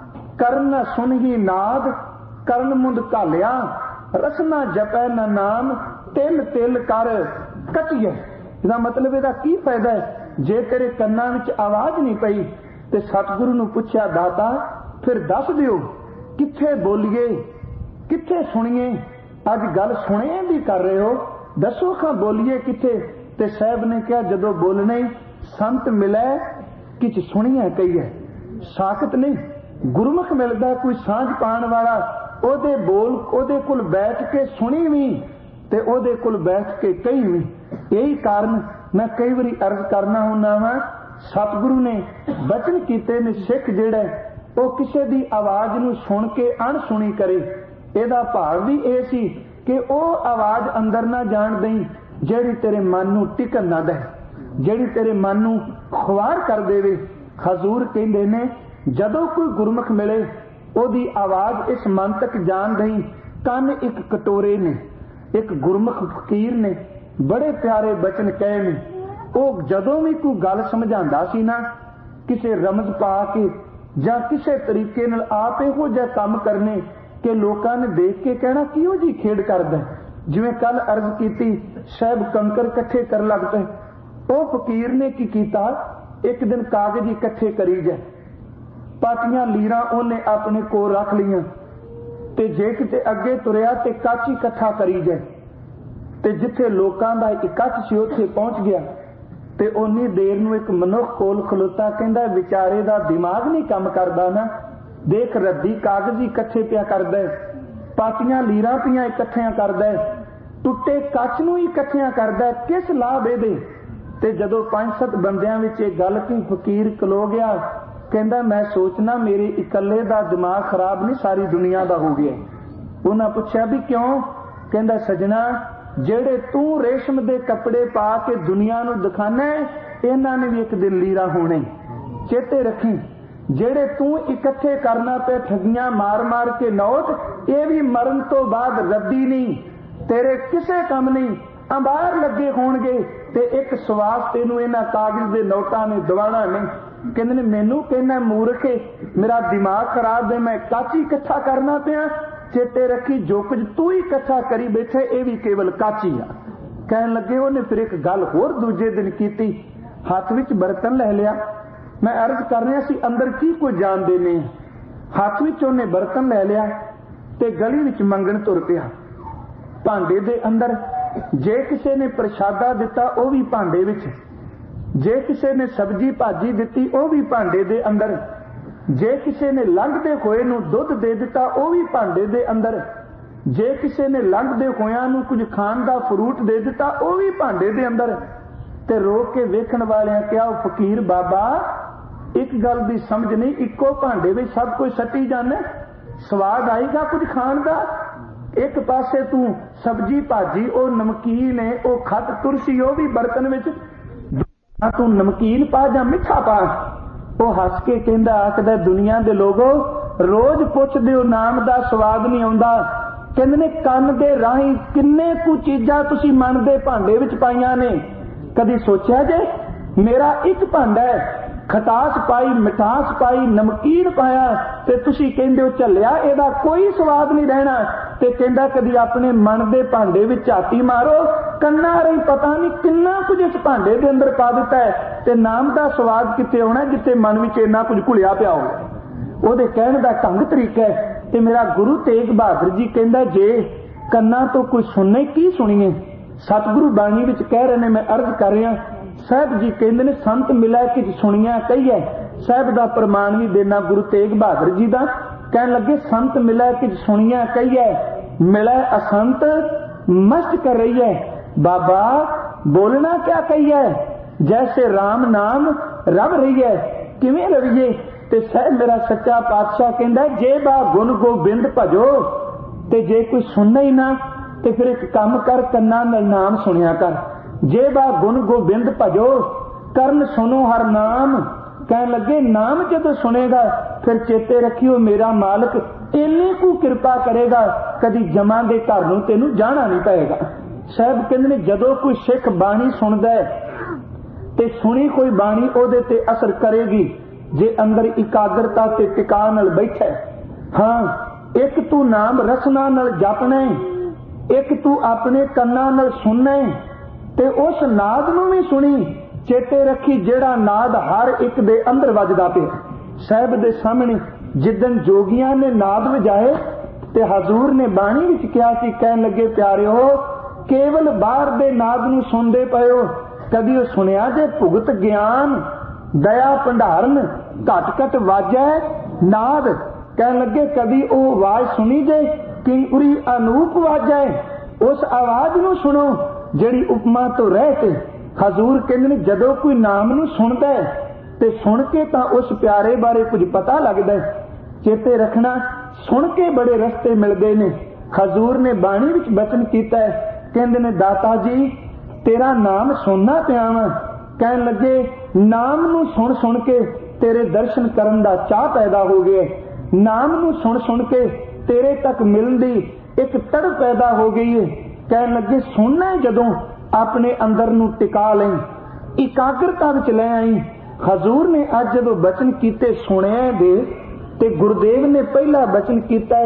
ਕਰਨ ਨਾ ਸੁਣਹੀ ਨਾਦ ਕਰਨ ਮੁੰਦ ਘਾਲਿਆ, ਰਸਨਾ ਜਪੈ ਨਾ ਨਾਮ ਤਿਲ ਤਿਲ ਕਰ ਕਟਿਐ। ਇਹਦਾ ਮਤਲਬ ਇਹਦਾ ਕੀ ਫਾਇਦਾ ਹੈ ਜੇ ਤੇਰੇ ਕੰਨਾਂ ਵਿੱਚ ਆਵਾਜ਼ ਨਹੀਂ ਪਈ। ਤੇ ਸਤਿਗੁਰੂ ਨੂੰ ਪੁੱਛਿਆ ਦਾਤਾ ਫਿਰ ਦੱਸ ਦਿਓ ਕਿੱਥੇ ਬੋਲੀਏ ਕਿੱਥੇ ਸੁਣੀਏ, ਅੱਜ ਗੱਲ ਸੁਣੇ ਦੀ ਕਰ ਰਹੇ ਹੋ, ਦੱਸੋ ਖਾਂ ਬੋਲੀਏ ਕਿੱਥੇ। ਤੇ ਸਾਹਿਬ ਨੇ ਕਿਹਾ ਜਦੋਂ ਬੋਲਣੇ ਸੰਤ ਮਿਲੈ ਕਿਛ ਸੁਣੀਐ ਕਹੀਐ। ਸਾਖਤ ਨਹੀਂ ਗੁਰਮੁਖ ਮਿਲਦਾ ਕੋਈ ਸਾਂਝ ਪਾਣ ਵਾਲਾ, ਉਹਦੇ ਬੋਲ ਉਹਦੇ ਕੋਲ ਬੈਠ ਕੇ ਸੁਣੀ ਵੀ ਤੇ ਉਹਦੇ ਕੋਲ ਬੈਠ ਕੇ ਕਹੀ ਵੀ। ਇਹੀ ਕਾਰਨ ਮੈਂ ਕਈ ਵਾਰੀ ਅਰਜ਼ ਕਰਨਾ ਹੁੰਦਾ ਵਾਂ, ਸਤਿਗੁਰੂ ਨੇ ਬਚਨ ਕੀਤੇ ਨੇ ਸਿੱਖ ਜਿਹੜਾ ਉਹ ਕਿਸੇ ਦੀ ਆਵਾਜ਼ ਨੂੰ ਸੁਣ ਕੇ ਅਣਸੁਣੀ ਕਰੇ। ਇਹਦਾ ਭਾਵ ਵੀ ਇਹ ਸੀ ਕਿ ਉਹ ਆਵਾਜ਼ ਅੰਦਰ ਨਾ ਜਾਣ ਦੇਈ ਜਿਹੜੀ ਤੇਰੇ ਮਨ ਨੂੰ ਟਿਕਣ ਨਾ ਦੇ, ਜਿਹੜੀ ਤੇਰੇ ਮਨ ਨੂੰ ਖੁਆਰ ਕਰ ਦੇਵੇ। ਹਜ਼ੂਰ ਕਹਿੰਦੇ ਨੇ ਜਦੋਂ ਕੋਈ ਗੁਰਮੁਖ ਮਿਲੇ ਉਹਦੀ ਆਵਾਜ਼ ਇਸ ਮਨ ਤੱਕ ਜਾਣ ਦੇਈ। ਕੰਨ ਇੱਕ ਕਟੋਰੇ ਨੇ, ਇੱਕ ਗੁਰਮੁਖ ਫਕੀਰ ਨੇ ਬੜੇ ਪਿਆਰੇ ਬਚਨ ਕਹੇ ਨੇ। ਉਹ ਜਦੋਂ ਵੀ ਕੋਈ ਗੱਲ ਸਮਝਾਉਂਦਾ ਸੀ ਨਾ, ਕਿਸੇ ਰਮਜ਼ ਪਾ ਕੇ ਜਾਂ ਕਿਸੇ ਤਰੀਕੇ ਨਾਲ ਆਪ ਇਹੋ ਜਿਹਾ ਕੰਮ ਕਰਨੇ ਕਿ ਲੋਕਾਂ ਨੇ ਦੇਖ ਕੇ ਕਹਿਣਾ ਕਿਹੋ ਜੀ ਖੇਡ ਕਰਦਾ। ਜਿਵੇਂ ਕੱਲ ਅਰਜ਼ ਕੀਤੀ ਸਾਹਿਬ ਕੰਕਰ ਇਕੱਠੇ ਕਰਨ ਲੱਗ ਪਏ। ਉਹ ਫਕੀਰ ਨੇ ਕੀ ਕੀਤਾ, ਇੱਕ ਦਿਨ ਕਾਗਜ਼ ਇਕੱਠੇ ਕਰੀ ਜਾਏ, ਪਾਟੀਆਂ ਲੀਰਾਂ ਉਹਨੇ ਆਪਣੇ ਕੋਲ ਰੱਖ ਲਈਆਂ ਤੇ ਜੇ ਕਿਤੇ ਅੱਗੇ ਤੁਰਿਆ ਤੇ ਕੱਚ ਇਕੱਠਾ ਕਰੀ ਜਾਏ ਤੇ ਜਿੱਥੇ ਲੋਕਾਂ ਦਾ ਇਕੱਠ ਸੀ ਉੱਥੇ ਪਹੁੰਚ ਗਿਆ ਤੇ ਉਨੀ ਦੇਰ ਨੂੰ ਇੱਕ ਮਨੁੱਖ ਕੋਲ ਖਲੋਤਾ, ਕਹਿੰਦਾ ਵਿਚਾਰੇ ਦਾ ਦਿਮਾਗ ਨਹੀਂ ਕੰਮ ਕਰਦਾ ਨਾ, ਦੇਖ ਰੱਦੀ ਕਾਗਜ਼ ਇਕੱਠੇ ਪਿਆ ਕਰਦਾ, ਪਾਟੀਆਂ ਲੀਰਾਂ ਪੀਆਂ ਇਕੱਠੀਆਂ ਕਰਦਾ, ਟੁੱਟੇ ਕੱਚ ਨੂੰ ਇਕੱਠਿਆਂ ਕਰਦਾ, ਕਿਸ ਲਾਭ ਇਹਦੇ। ਤੇ ਜਦੋਂ ਪੰਜ ਸੱਤ ਬੰਦਿਆਂ ਵਿੱਚ ਇਹ ਗੱਲ ਕੀ ਫਕੀਰ ਖਲੋ ਗਿਆ, ਕਹਿੰਦਾ ਮੈਂ ਸੋਚਣਾ ਮੇਰੇ ਇਕੱਲੇ ਦਾ ਦਿਮਾਗ ਖਰਾਬ ਨਹੀਂ ਸਾਰੀ ਦੁਨੀਆ ਦਾ ਹੋ ਗਿਆ। उन्हें पूछा भी क्यों? कहता सजना जेड़े तू रेशम दे कपड़े पा के दुनिया नू दिखाना इन्हां ने भी एक दिन लीरा होने। चेते रखी जेड़े तू इकट्ठे करना पे ठगियां मार मार के नोट, ये भी मरण तो बाद रद्दी नहीं, तेरे किसे काम नहीं, अंबार लगे होणगे ते एक सवास तेनू इन्हां कागज दे नोटां ने दवाना नहीं। कहंदे ने मैनू कहना मूर्खे, मेरा दिमाग खराब है, मैं काची इकट्ठा करना पिया। चेते रखी जो कुछ तू ही इकट्ठा करी बैठे ये भी केवल काची आ। कहन लगे उन्हें फिर एक गल होर दूजे दिन कीती, हाथ विच बर्तन ले लिया। मैं अर्ज कर रहा सी अंदर की कोई जानते नहीं। हाथ विच उन्हें बर्तन ले लिया ते गली विच मंगण तुर पिया। भांडे दे अंदर जे किसी ने प्रशादा दिता वो भी भांडे विच, जे किसी ने सब्जी भाजी दिती वो भी भांडे दे अंदर, जे किसी ने लंघदे होए नूं दुध दे दिता वो भी भांडे दे अंदर, जे किसी ने लंघदे होया नूं कुछ खाण दा फ्रूट दे दिता वो भी भांडे दे अंदर। ते रोक के वेखण वालियां कहा फकीर बाबा एक गल दी समझ नहीं, इको भांडे विच सब कुछ सट्टी जाने, स्वाद आएगा कुछ खाण दा? एक पासे तू सब्जी भाजी ओ नमकीन है ओ खट तुरसी वो भी बर्तन विच, तू नमकीन पा जा मिठा पा। वो हस के कहंदा आखदा दुनिया दे लोगो रोज पुछदे हो नाम दा स्वाद नहीं आउंदा। कहंदे ने कंन दे राही किन्ने कु चीजां तुसी मन दे भांडे विच पाईयां ने, कदी सोचिया जे मेरा एक भांडा है खटास पाई मिठास पाई नमकीन पाया ते तुसी कहंदे हो झल्लिया एदा कोई स्वाद नहीं रहना। ते कहंदा कदी अपने मन दे भांडे विच झाती मारो, कन्ना रही पता नहीं किन्ना कुछ इस भांडे दे अंदर पा दिता है ते नाम दा स्वाद किते आउणा जिथे मन विच इन्ना कुछ घुलिया पिया होवे। ओहदे कहण दा ढंग तरीका है। ते मेरा गुरु तेग बहादुर जी कहंदा जे कन्ना तो कोई सुनने की सुनिए। सतगुरु बाणी विच कह रहे ने, मैं अर्ज कर रहा साहब जी कहंदे ने संत मिला कि सुनिया कही है। साहब दा प्रमाण भी देना गुरु तेग बहादुर जी दा। कहन लगे संत मिला कि सुनिया कही है, मिला असंत मस्त कर रही है। बाबा बोलना क्या कही है, जैसे राम नाम रब रही है किवें रविए। ते सह मेरा सच्चा पातशाह कहंदा जे बा गुण गोबिंद भजो, ते जे कोई सुनना ही ना ते फिर एक काम कर कन्ना नाल नाम सुनिया कर। जे बा गुण गोबिंद भजो करन सुनो हर नाम। कहन लगे नाम जदों सुनेगा फिर चेते रखियो मेरा मालिक इन्नी को कृपा करेगा, कदी जमा दे घर नूं तेनू जाना नहीं पएगा। साहब कहंदे ने जदों कोई सिख बाणी सुनदा है ते सुनी कोई बाणी ओदे ते असर करेगी जे अंदर इकाग्रता ते टिका नाल बैठे। हाँ एक तू नाम रसना नाल जपना है, एक तू अपने कन्ना नाल सुनना है ते उस नाद नूं भी सुनी। चेते रखी जेड़ा नाद हर एक दे अंदर वजदा पिया। साहब दे सामने जिदन जोगियां ने नाद वजाए ते हजूर ने बाणी विच कहा सी, कहन लगे प्यारे हो केवल बाहर दे नाद नूं सुनदे पए हो, कदी ओ सुनिया जे भुगत ज्ञान दया भंडारन घट घट वाजै नाद। कहन लगे कदी ओ आवाज सुनी जे किंकुरी अनूप वाजै, उस आवाज नूं सुनो जेड़ी उपमा तो रह के। हजूर कहंदे ने जदों कोई नाम नूं सुनदा है ते सुन के तां उस प्यारे बारे कुछ पता लगदा है। चेते रखना सुन के बड़े रस्ते मिलदे ने। हजूर ने बाणी विच बचन कीता है, कहंदे ने दाता जी तेरा नाम सुनना पिया वां। कहन लगे नाम नूं सुन सुन के तेरे दर्शन करन दा चाह पैदा हो गया, नाम नूं सुन सुन के तेरे तक मिलण दी एक तड़प पैदा हो गई है। कहन लगे सुनना जदों अपने अंदर नूं टिका लें, इकाग्रता विच ले आई। हजूर ने अज जदों बचन कीते सुणिया दे ते गुरुदेव ने पहला बचन कीता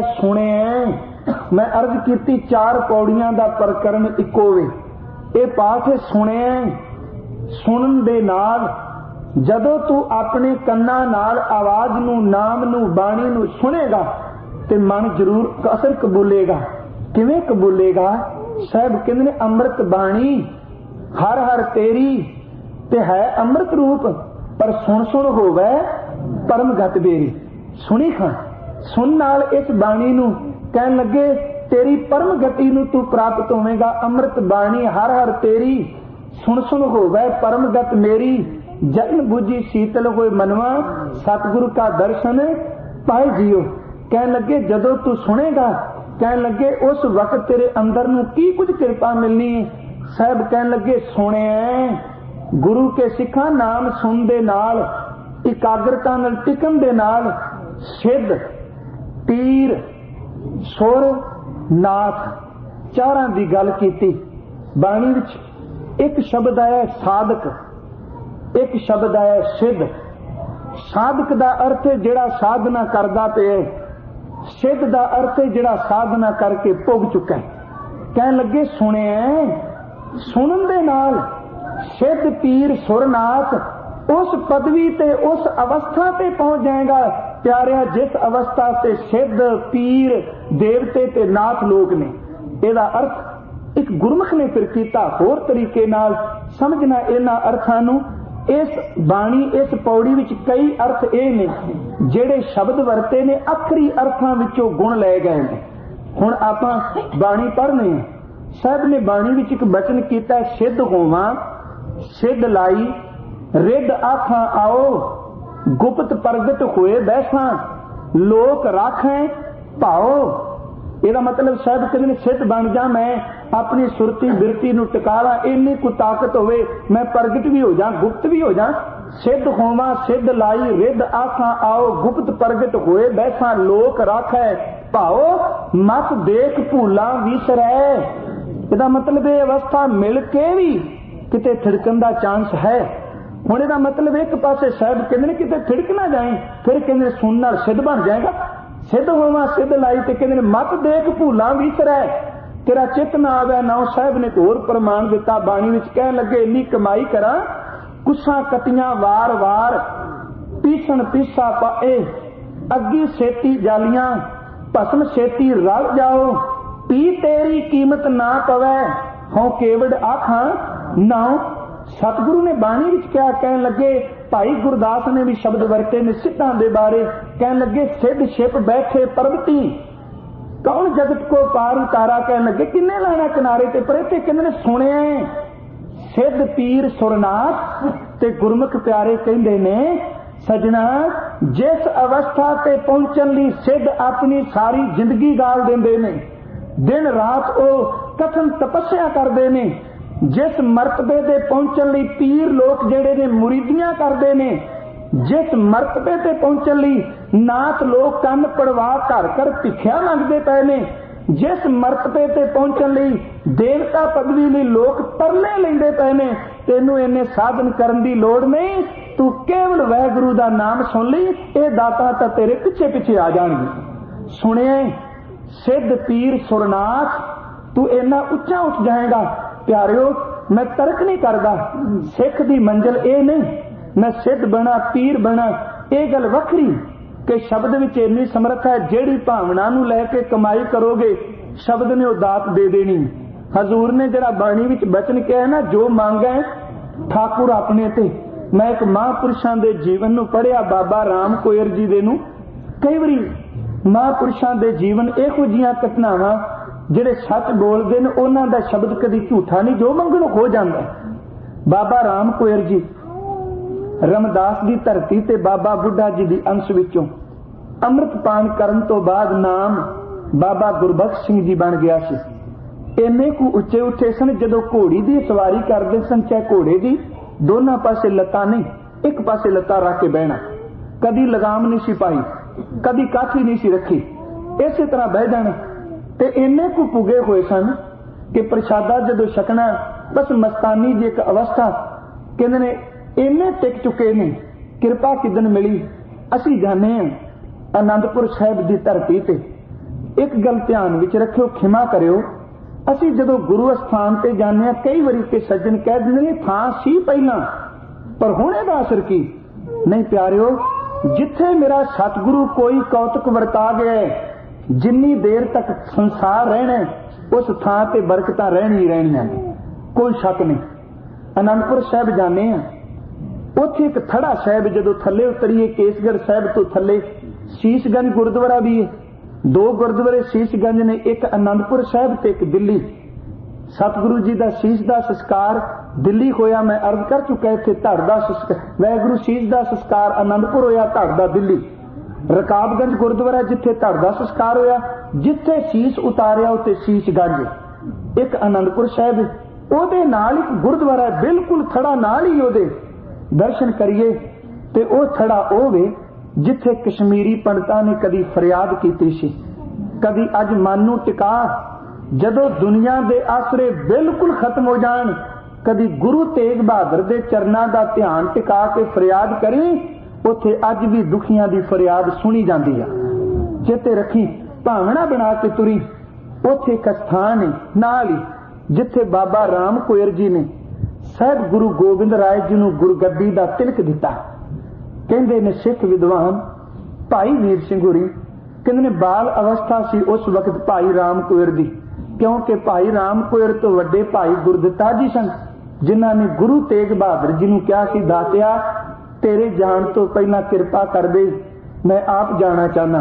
सुणिया। मैं अर्ज कीती चार पौड़ियां दा प्रकरण इक्को वे। ये पाठ है सुणिया। सुनन दे नाल जदों तू अपने कन्ना नाल आवाज नूं नाम नूं बाणी नूं सुनेगा ते मन जरूर असर कबूलेगा। किवें कबूलेगा? साहब कहंदे ने अमृत बाणी हर हर तेरी ते है अमृत रूप, पर सुन सुन होवे परम गत बेरी। सुनी खां सुन नाल इस बाणी नूं कहन लगे तेरी परम गति नूं तू प्राप्त होवेगा। अमृत बाणी हर हर तेरी सुन सुन होवे परम गत मेरी। जन बुझी शीतल होए मनवा सतगुरु का दर्शन पाए जियो। कहन लगे जदों तू सुनेगा कहन लगे उस वक्त तेरे अंदर नूं की कुछ कृपा मिलनी है? साहब कहन लगे सुने गुरु के सिखा नाम सुन दे नाल इकाग्रता नाल टिकन दे नाल सिद्ध तीर सुर नाथ चारां दी गल कीती। बाणी विच एक शब्द आया साधक, एक शब्द आया सिद्ध। साधक दा अर्थ है जिहड़ा साधना करदा पिया, सिद्ध दा अर्थ है जिहड़ा साधना करके भोग चुका है। कहन लगे सुने सुनन दे नाल सिद्ध पीर सुरनाथ उस पदवी ते उस अवस्था ते पहुंच जाएगा प्यारिया जिस अवस्था से सिद्ध पीर देवते ते नाथ लोग ने। ਇਹਦਾ अर्थ एक गुरमुख ने फिर किया होर तरीके नाल समझना इन्हां अर्थां नूं। इस बाणी इस पौड़ी विच कई अर्थ ये ने जिहड़े शब्द वरते ने आखरी अर्थां विचों गुण ले गए ने। हुण आपां बाणी पढ़ने साहब ने बाणी विच एक बचन कीता सिद्ध होवां सिद्ध लाई रिद आखां आओ गुप्त प्रगट होए बैसां लोक राखें भाओ। ਇਹਦਾ मतलब साहब कहते हैं सिद्ध बन जा मैं अपनी सुरती बिरती नूं टिका ला इन्नी को ताकत होवे मैं प्रगट भी हो जा गुप्त भी हो जा। सिद्ध होवां सिद्ध लाई रिद आखां आओ गुप्त प्रगट होए बैसा लोक राखै भाओ मत देख भूला विसरै। ਇਹਦਾ मतलब ये अवस्था मिल के भी किते थिड़कन का चांस है। हुण ਇਹਦਾ मतलब एक पासे साहब कहते हैं किते थिड़क ना जाए फिर कहते सुन नाल सिद्ध बन जाएगा। सिद्ध होवा सिद्ध लाई ते कहते मत देख भूला विसरै तेरा चित ना आवे ना। साहब ने होर प्रमाण दिता बाणी विच कहन लगे इन्नी कमाई करा कुसा कटियां वार वार पीसन पीसा पाए अग्गी सेती जालियां भस्म सेती रल जाओ पी तेरी कीमत ना पवै हों केवड़ आखां ना। सतगुरु ने बाणी विच क्या कहन लगे भाई गुरदास ने भी शब्द वरते ने सिद्धां दे बारे। कहन लगे सिद्ध छिप बैठे पर्वती कौन जगत को पार उतारा। कहन लगे किन्ने लाना किनारे ते पर इत्थे कहंदे ने सुणिया सिद्ध पीर सुरनाथ ते गुरमुख प्यारे कहंदे ने सजना जिस अवस्था ते पहुंचन लई सिद्ध अपनी सारी जिंदगी गाल देंदे ने दिन रात ओ कठन तपस्या करदे ने। जिस मरतबे ते पहुंचन लई पीर लोग जेड़े ने मुरीदियां करदे ने जिस मरतबे ते पहुंचन लई नाथ लोग कन पड़वा घर घर भिखिया मंगदे पए ने जिस मरतबे ते पहुंचन लई देवता पदवी लई लोग तरले लैंदे पए ने तैनूं इन्ने साधन करन दी लोड़ नहीं। तू केवल वाहिगुरू दा नाम सुन लई ये दाता तां तेरे पिछे पिछे आ जाणगे। सुणिए सिद्ध पीर सुरनाथ तू इन्ना उच्चा उठ जाएगा। प्यारियो मैं तर्क नहीं करदा सिख दी मंजिल ये नहीं मैं सिद्ध बना पीर बना ये गल वखरी कि शब्द विच इन्नी समर्थ है जेड़ी भावना नूं लैके कमाई करोगे शब्द ने वो दात दे देनी। हजूर ने जरा बाणी विच बचन कहा ना जो मांगे ठाकुर अपने ते। मैं एक महापुरुषां दे जीवन नूं पढ़िया बाबा राम कोयर जी दे नूं कई वारी महापुरुषां दे जीवन इहो जिहियां घटनावां ਜਿਹੜੇ सच बोलते हैं उन्हों का शब्द कभी झूठा नहीं जो मंगणों हो जाता है। बाबा राम कोयर जी रमदास की धरती ते बाबा बुढ़ा जी की अंश विचों अमृत पान करन तो बाद नाम बाबा गुरबख्श सिंह जी बन गया सी। इन्ने को उच्चे उठे सन जदों घोड़ी की सवारी करते सन चाहे घोड़े की दोनों पासे लत्तां नहीं एक पासे लत्तां रख के बहना कदी लगाम नहीं सी पाई कदी काठी नहीं सी रखी इस तरह बह जाना ते इन्ने को पुगे हुए सन कि प्रसादा जदों छकना बस मस्तानी जी एक अवस्था कहते ने इन्ने टिक चुके ने। किरपा किदन मिली असी जाने आनंदपुर साहिब की धरती ते एक गल ध्यान विच रखियो खिमा करियो असी जदों गुरु अस्थान ते जाने कई वारी के सज्जन कह दिंदे ने थां सी पहला पर हुण इहदा असर की नहीं। प्यारियो जिथे मेरा सतगुरु कोई कौतुक वरता गया है जिन्नी देर तक संसार रहना उस थां ते बरकतां रहनी ही रहनियां कोई शक नहीं। आनंदपुर साहिब जाने उत्थे एक थड़ा साहिब जदों थल्ले उतरीए केसगढ़ साहिब तो थल्ले शीशगंज गुरुद्वारा भी है दो गुरुद्वारे शीशगंज ने एक आनंदपुर साहिब ते एक दिल्ली। सतगुरु जी का शीश का संस्कार दिल्ली होया मैं अर्ज कर चुका इत्थे धड़ दा वाहिगुरू शीश का संस्कार आनंदपुर होया धड़ दा दिल्ली। रकाबगंज गुरुद्वारा जिथे धड़ दा संस्कार होया, जिथे शीश उतारिया उत्ते शीशगंज। एक आनंदपुर साहिब ओदे नाल एक गुरुद्वारा बिल्कुल थड़ा नाल ही ओदे दर्शन करिए ते ओ थड़ा होवे जिथे कश्मीरी पंडितां ने कदी फरियाद कीती सी, कदी अज मन नूं टिका, जदों दुनिया दे आसरे बिल्कुल खत्म हो जाण, कदी गुरु तेग बहादुर दे चरनां दा ध्यान टिका के फरियाद करी, उथे अज भी दुखियां दी फरियाद सुनी जाती है। चेते रखी, भावना बना के तुरी, उथे एक स्थान है नाल ही जिथे बाबा राम कोयर जी ने साहब गुरु गोबिंद राय जी नूं गुरगद्दी दा तिलक दिता। कहंदे ने सिख विद्वान भाई वीर सिंह होरी, कहंदे ने बाल अवस्था सी उस वक्त भाई राम कोयर दी, क्योंकि भाई राम कोयर तो वड्डे भाई गुरदिता जी सन, जिन्हां ने गुरु तेग बहादुर जी नूं कहा सी, दातिया तेरे जान तो पहला किरपा कर दे, मैं आप जाना चाहना।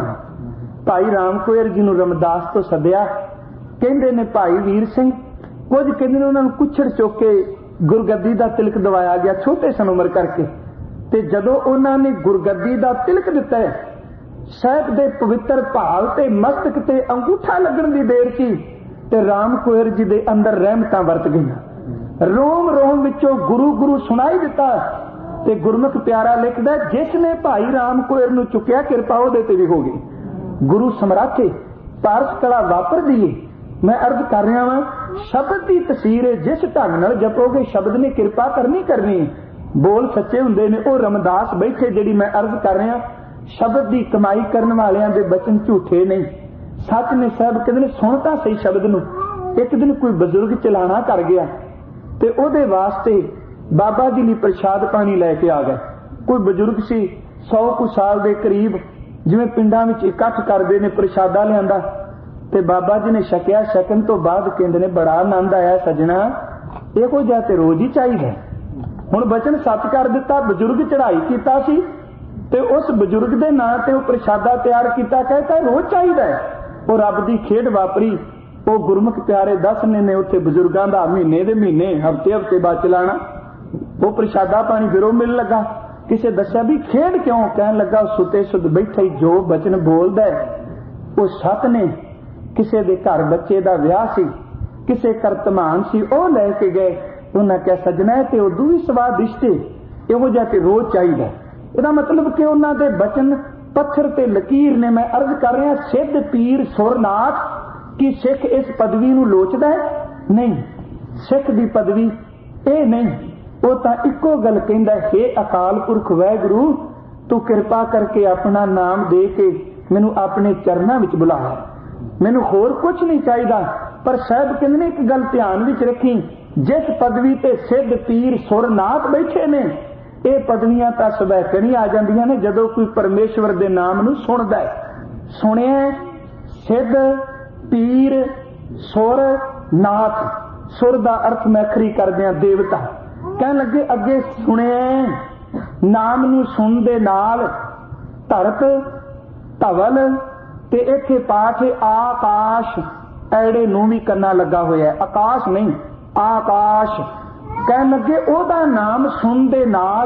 भाई राम कोयर जी नूं रमदास तो सद्या, कहंदे ने भाई वीर सिंह, कुछ कहंदे ने उन्हां नूं कुछड़ चुक के गुरगद्दी दा तिलक दवाया गया, छोटे सन उम्र करके। ते जदों उन्हां ने गुरगद्दी दा तिलक दिता है, साहिब दे पवित्र भाल ते मस्तक ते अंगूठा लगन दी देर सी ते राम कोयर जी दे अंदर रहमतां वरत गईयां, रोम रोम विचों गुरु गुरु सुनाई दिता। ते गुरमुख प्यारा लिखदा, जिसने भाई राम कोयर नूं चुकिया किरपा उहदे ते भी हो गई। गुरु समराथे पारस कला वापर दिए। मैं अर्ज कर रहा वां, शब्द की तसीर है, जिस ढंग नाल जपोगे शब्द ने किरपा करनी करनी। बोल सच्चे हुंदे ने, ओ रमदास बैठे जिहड़ी मैं अर्ज कर रहा, शब्द की कमाई करने वालियां दे बचन झूठे नहीं, सच ने। साहब कहंदे ने सुण तां सही शब्द नूं। एक दिन कोई बजुर्ग चलाना कर गया ते ओहदे वास्ते बाबा जी लिए प्रसाद पानी लैके आ गए। कोई बजुर्ग सी सौ कुछ साल के करीब, जिवें पिंडां विच इकट्ठ करदे ने, प्रसादा लिआंदा ते बाबा जी ने छकिया। छकन तो बाद कहंदे ने बड़ा आनंद आया सजना, इहो जिहा ते रोज ही चाहिए। हुण बचन सच कर दिता, बजुर्ग चढ़ाई कीता सी ते उस बजुर्ग दे नां ते ओह प्रसादा तैयार कीता, कहता रोज चाहिए। वो रब दी खेड वापरी। वो गुरमुख प्यारे दसने ने उत्थे बजुर्गां दा महीने दे महीने हफ्ते हफ्ते बाद चलाना। वो प्रसादा पानी फिर मिल लगा। किसे दस्या भी खेड क्यों, कहन लगा सुते सुध बैठे जो बचन बोलदा है वो सत ने। किसे दे घर बच्चे दा विआह सी, किसे करतमान सी, ओ लैके गए। उन्हें क्या सजना है ते उदू भी स्वादिष्ट इहो जिहा ते रोज चाहिए। इहदा मतलब कि उन्हां दे बचन पत्थर ते लकीर ने। मैं अर्ज कर रहा, सिद्ध पीर सुरनाथ की सिख इस पदवी नूं लोचदा है? नहीं, सिख दी पदवी ये नहीं। वो तो इको गल कहंदा, हे अकाल पुरख वाहिगुरू, तू कृपा करके अपना नाम दे के मैनू अपने चरनां विच बुला, मैनू होर कुछ नहीं चाहिए। पर साहब कहंदे ने एक गल ध्यान विच रखी, जिस पदवी ते सिद्ध पीर सुरनाथ बैठे ने, ये पदवियां तां सवैकणी आ जांदियां ने जदों कोई परमेश्वर दे नाम नूं सुणदा है। सुणिया सिद्ध पीर सुर नाथ, सुर दा अर्थ मैं अखरी करदिया देवता। कहन लगे अगे सुने नाम नूं सुन दे नाल धरत धवल ते इत्थे पाठ आकाश, ऐड़े नूं भी कन्ना लगा होया है, आकाश नहीं आकाश। कहन लगे ओदा नाम सुन दे नाल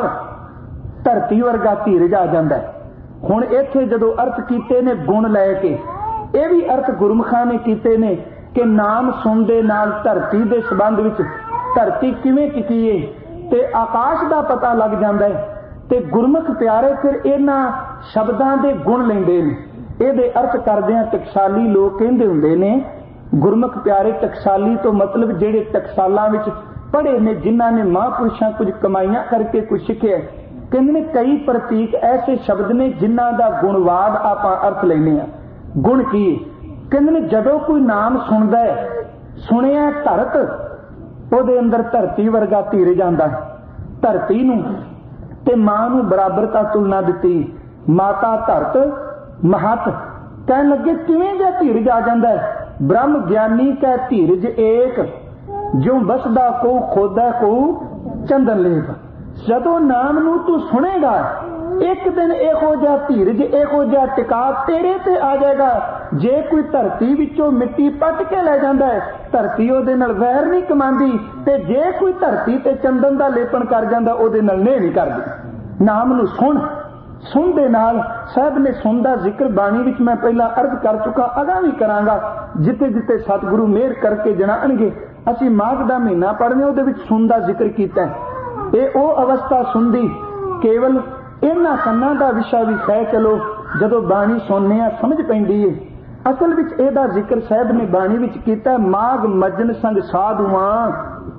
धरती वर्गा धीरज आ जांदा है। हुण इत्थे जदों अर्थ कीते ने गुण लैके, ये भी अर्थ गुरमुखां ने कीते ने कि नाम सुन दे नाल धरती दे संबंध विच धरती किवें टिकी है ते आकाश दा पता लग जांदा है। ते गुरमुख प्यारे फिर इन्हां शब्दां दे गुण लैंदे ने। इहदे अर्थ करदिआं टकसाली लोग कहंदे हुंदे ने, गुरमुख प्यारे टकसाली तो मतलब जिहड़े टकसालां विच पढ़े ने, जिन्हां ने महापुरुषां कुछ कमाइयां करके कुछ सिੱਖਿਆ। कहंदे ने कई प्रतीक ऐसे शब्द ने जिन्हां दा गुणवाद आपां अर्थ लैंदे आ। गुण की? कहंदे ने जदों कोई नाम सुनदा है, सुनिया धरत, ਉਹਦੇ अंदर धरती वर्गा धीरज आंदा है। धरती नूं ते मां नूं बराबरता तुलना दिती, माता धरत महत। कहन लगे किवें जिहा धीरज आ जांदा है। ब्रह्म ज्ञानी कै धीरज एक, जो बसदा को खोदा को चंदन लेप। जदों नाम नूं तू सुनेगा, एक दिन इहो जिहा धीरज, इहो जिहा टिका तेरे ते आ जाएगा। जे कोई धरती विचों मिट्टी पट के ले जांदा है, धरती ਉਹਦੇ ਨਾਲ वैर नहीं कमांदी, ते जे कोई धरती ते चंदन दा लेपन कर जांदा ਉਹਦੇ ਨਾਲ नेह नहीं करदी। नाम नूं सुन, सुन दे नाल साहब ने सुन दा जिक्र बाणी विच मैं पहला अर्ज कर चुका, अगा भी करांगा। जिते जिते सतगुरु मेहर करके जणाणगे असीं माघ दा महीना पढ़ने उहदे विच सुन दा जिक्र कीता है। ये ओ अवस्था सुनदी केवल इन्हां कन्नां दा विशा भी है। चलो जदों बाणी सुनने आ समझ पैंदी है। असल विच इहदा जिक्र साहब ने बाणी विच कीता, माघ मज्जन संग साधुआं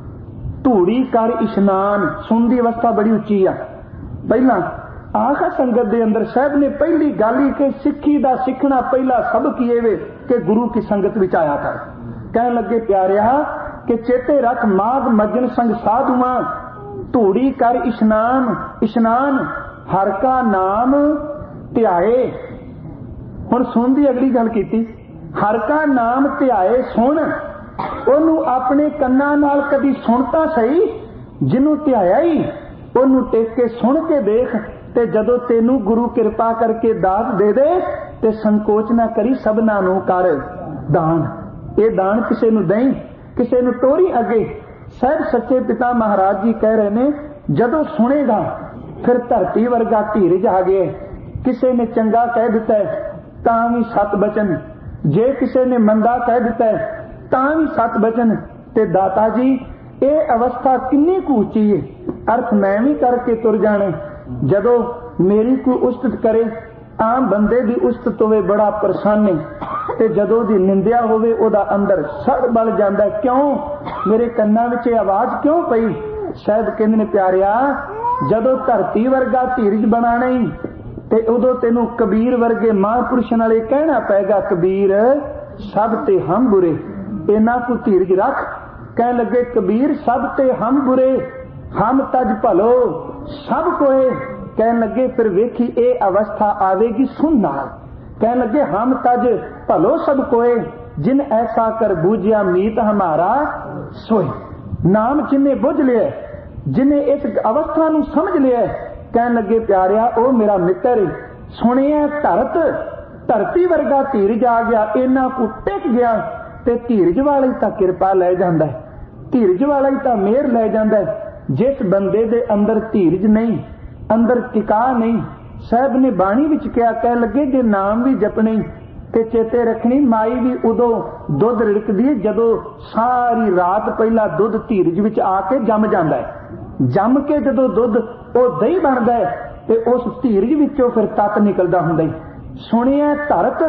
धूड़ी कर इशनान। सुन दी अवस्था बड़ी उच्ची आ। पहला आखा संगत दे अंदर साहब ने पहली गल ही कि सिक्खी दा सिखना पहला सबक ही वे कि गुरु की संगत विच आया कर। कहन लगे प्यारिया कि चेते रख माघ मज्जन संग साधुआं धूड़ी कर इशनान। इशनान हर का नाम ध्याए। हुण सुन दी अगली गल कीती, हर का नाम ध्याए सुन। ओनू अपने कन्नां नाल कदी सुन तां सही, जिन्नू ध्याया ही ओनू टेक के सुन के देख। ते जदों तेनू गुरु कृपा करके दात दे दे ते संकोच ना करी, सबना नू कर दान। ये दान किसे नू दें, किसे नू टोरी अगे। साहब सच्चे पिता महाराज जी कह रहे ने, जदों सुनेगा फिर धरती वर्गा धीरज आ गया। किसे ने चंगा कह दिता है तां भी सत बचन, जे किसे ने मंदा कह दिता है तां भी सत बचन। ते दाता जी ये अवस्था किन्नी कु उच्ची है। अर्थ मैं भी करके तुर जाने। जदों मेरी कोई उस्तत करे, आम बंदे दी उस्तत होवे बड़ा परेशान है, ते जदों दी निंदिया होवे ओदा अंदर सड़ बल जांदा है। क्यों मेरे कन्नां विच आवाज क्यों पई? शायद कहंदे ने प्यारिया जदों धरती वर्गा धीरज बनाना ही ते उदों तेनू कबीर वर्गे महापुरुष नाले कहना पेगा, कबीर सब ते हम बुरे। इन्हां को धीरज रख। कह लगे कबीर सब ते हम बुरे, हम तज भलो सब कोए। कह लगे फिर वेखी ए अवस्था आवेगी सुन नाल। कह लगे हम तज भलो सब कोए, जिन ऐसा कर बूझिया मीत हमारा सोए। नाम जिन्हें बुझ लिया, जिन्हें इस अवस्था नू समझ लिया, कह लगे प्यारिया ओ मेरा मित्र। सुनिया धरत धरती वर्गा धीरज आ गया, इन्हां को टिक गया। ते धीरज वाला ही तां किरपा लै जांदा है, धीरज वाला ही तां मेहर लै जांदा है। जिस बंदे दे अंदर धीरज नहीं, अंदर टिका नहीं, साहब ने बाणी विच क्या कह लगे जे नाम भी जपने ते चेते रखनी, माई भी उदों दुध रिड़कदी है जदों सारी रात पहला दुध धीरज विच आके जम जांदा है। जम के जदों दुध ओ दही बनदा है ते उस धीरज विचों फिर तत निकलदा हुंदा है। सुनिया धरत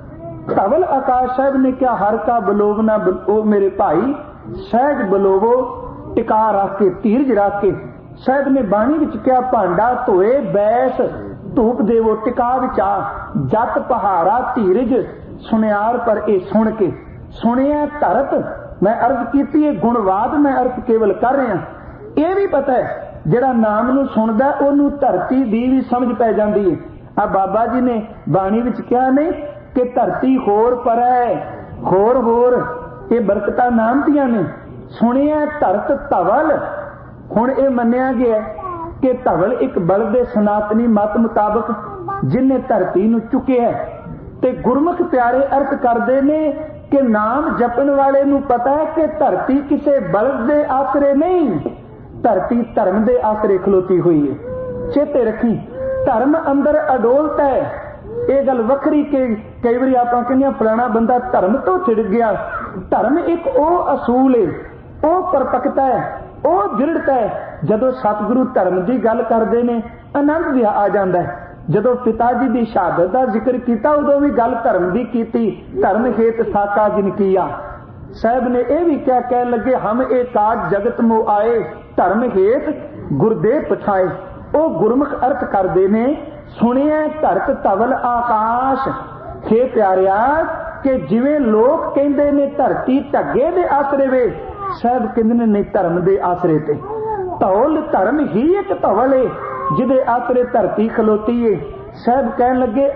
धवल आकाश। साहब ने क्या हर का बलोवना ओ मेरे भाई, सहज बलोवो टिका रख के धीरज रख के। साहब ने बाणी विच क्या भांडा धोए बैस धूप देवो टिका विचा, जत पहाड़ा धीरज सुनियार पर ए सुन के। सुनिया धरत मैं अर्ज कीती है गुणवाद, मैं अर्थ केवल कर रहा। यह भी पता है जेड़ा नाम नू सुनदा ओनू धरती दी भी समझ पै जांदी है। आ बाबा जी ने बाणी विच क्या नहीं कि धरती होर पर है, होर होर ये बरकतां नाम दियां ने। सुनिया धरत धवल। हुण ये मन्निया गया कि धवल एक बल दे सनातनी मत मुताबक जिन्हें धरती नू चुकिया है। ते गुरमुख प्यारे अर्थ करते ने कि नाम जपन वाले नू पता है कि धरती किसे बल दे आसरे नहीं, धरती धर्म दे आसरे खलोती हुई है। चेते रखी धर्म अंदर अडोलता है। ये गल वखरी के कई बार आप कहने फलाना बंदा धर्म तो छिड़ गया। धर्म एक ओ असूल है, ओ परपक्ता है, ओ दृढ़ता है। जदों सतगुरु धर्म की गल करते ने आनंद भी आ जाता है। जदों पिता जी की शहादत का जिक्र किया उदों भी गल धर्म की की, धर्म हेत साका जिन किया। साहब ने यह भी क्या कह लगे हम एक आज जगत मो आए, धर्म हेत गुरदे पछाए। ओ गुरमुख अर्थ करते ने सुनिया धरत धवल आकाश। हे प्यारिया कि जिवें लोग कहते ने धरती ढगे दे आसरे वे, साहब कहते ने धर्म दे आसरे ते। धौल धर्म ही एक धवल है जिदे आसरे धरती खलोती है। साहब कह लगे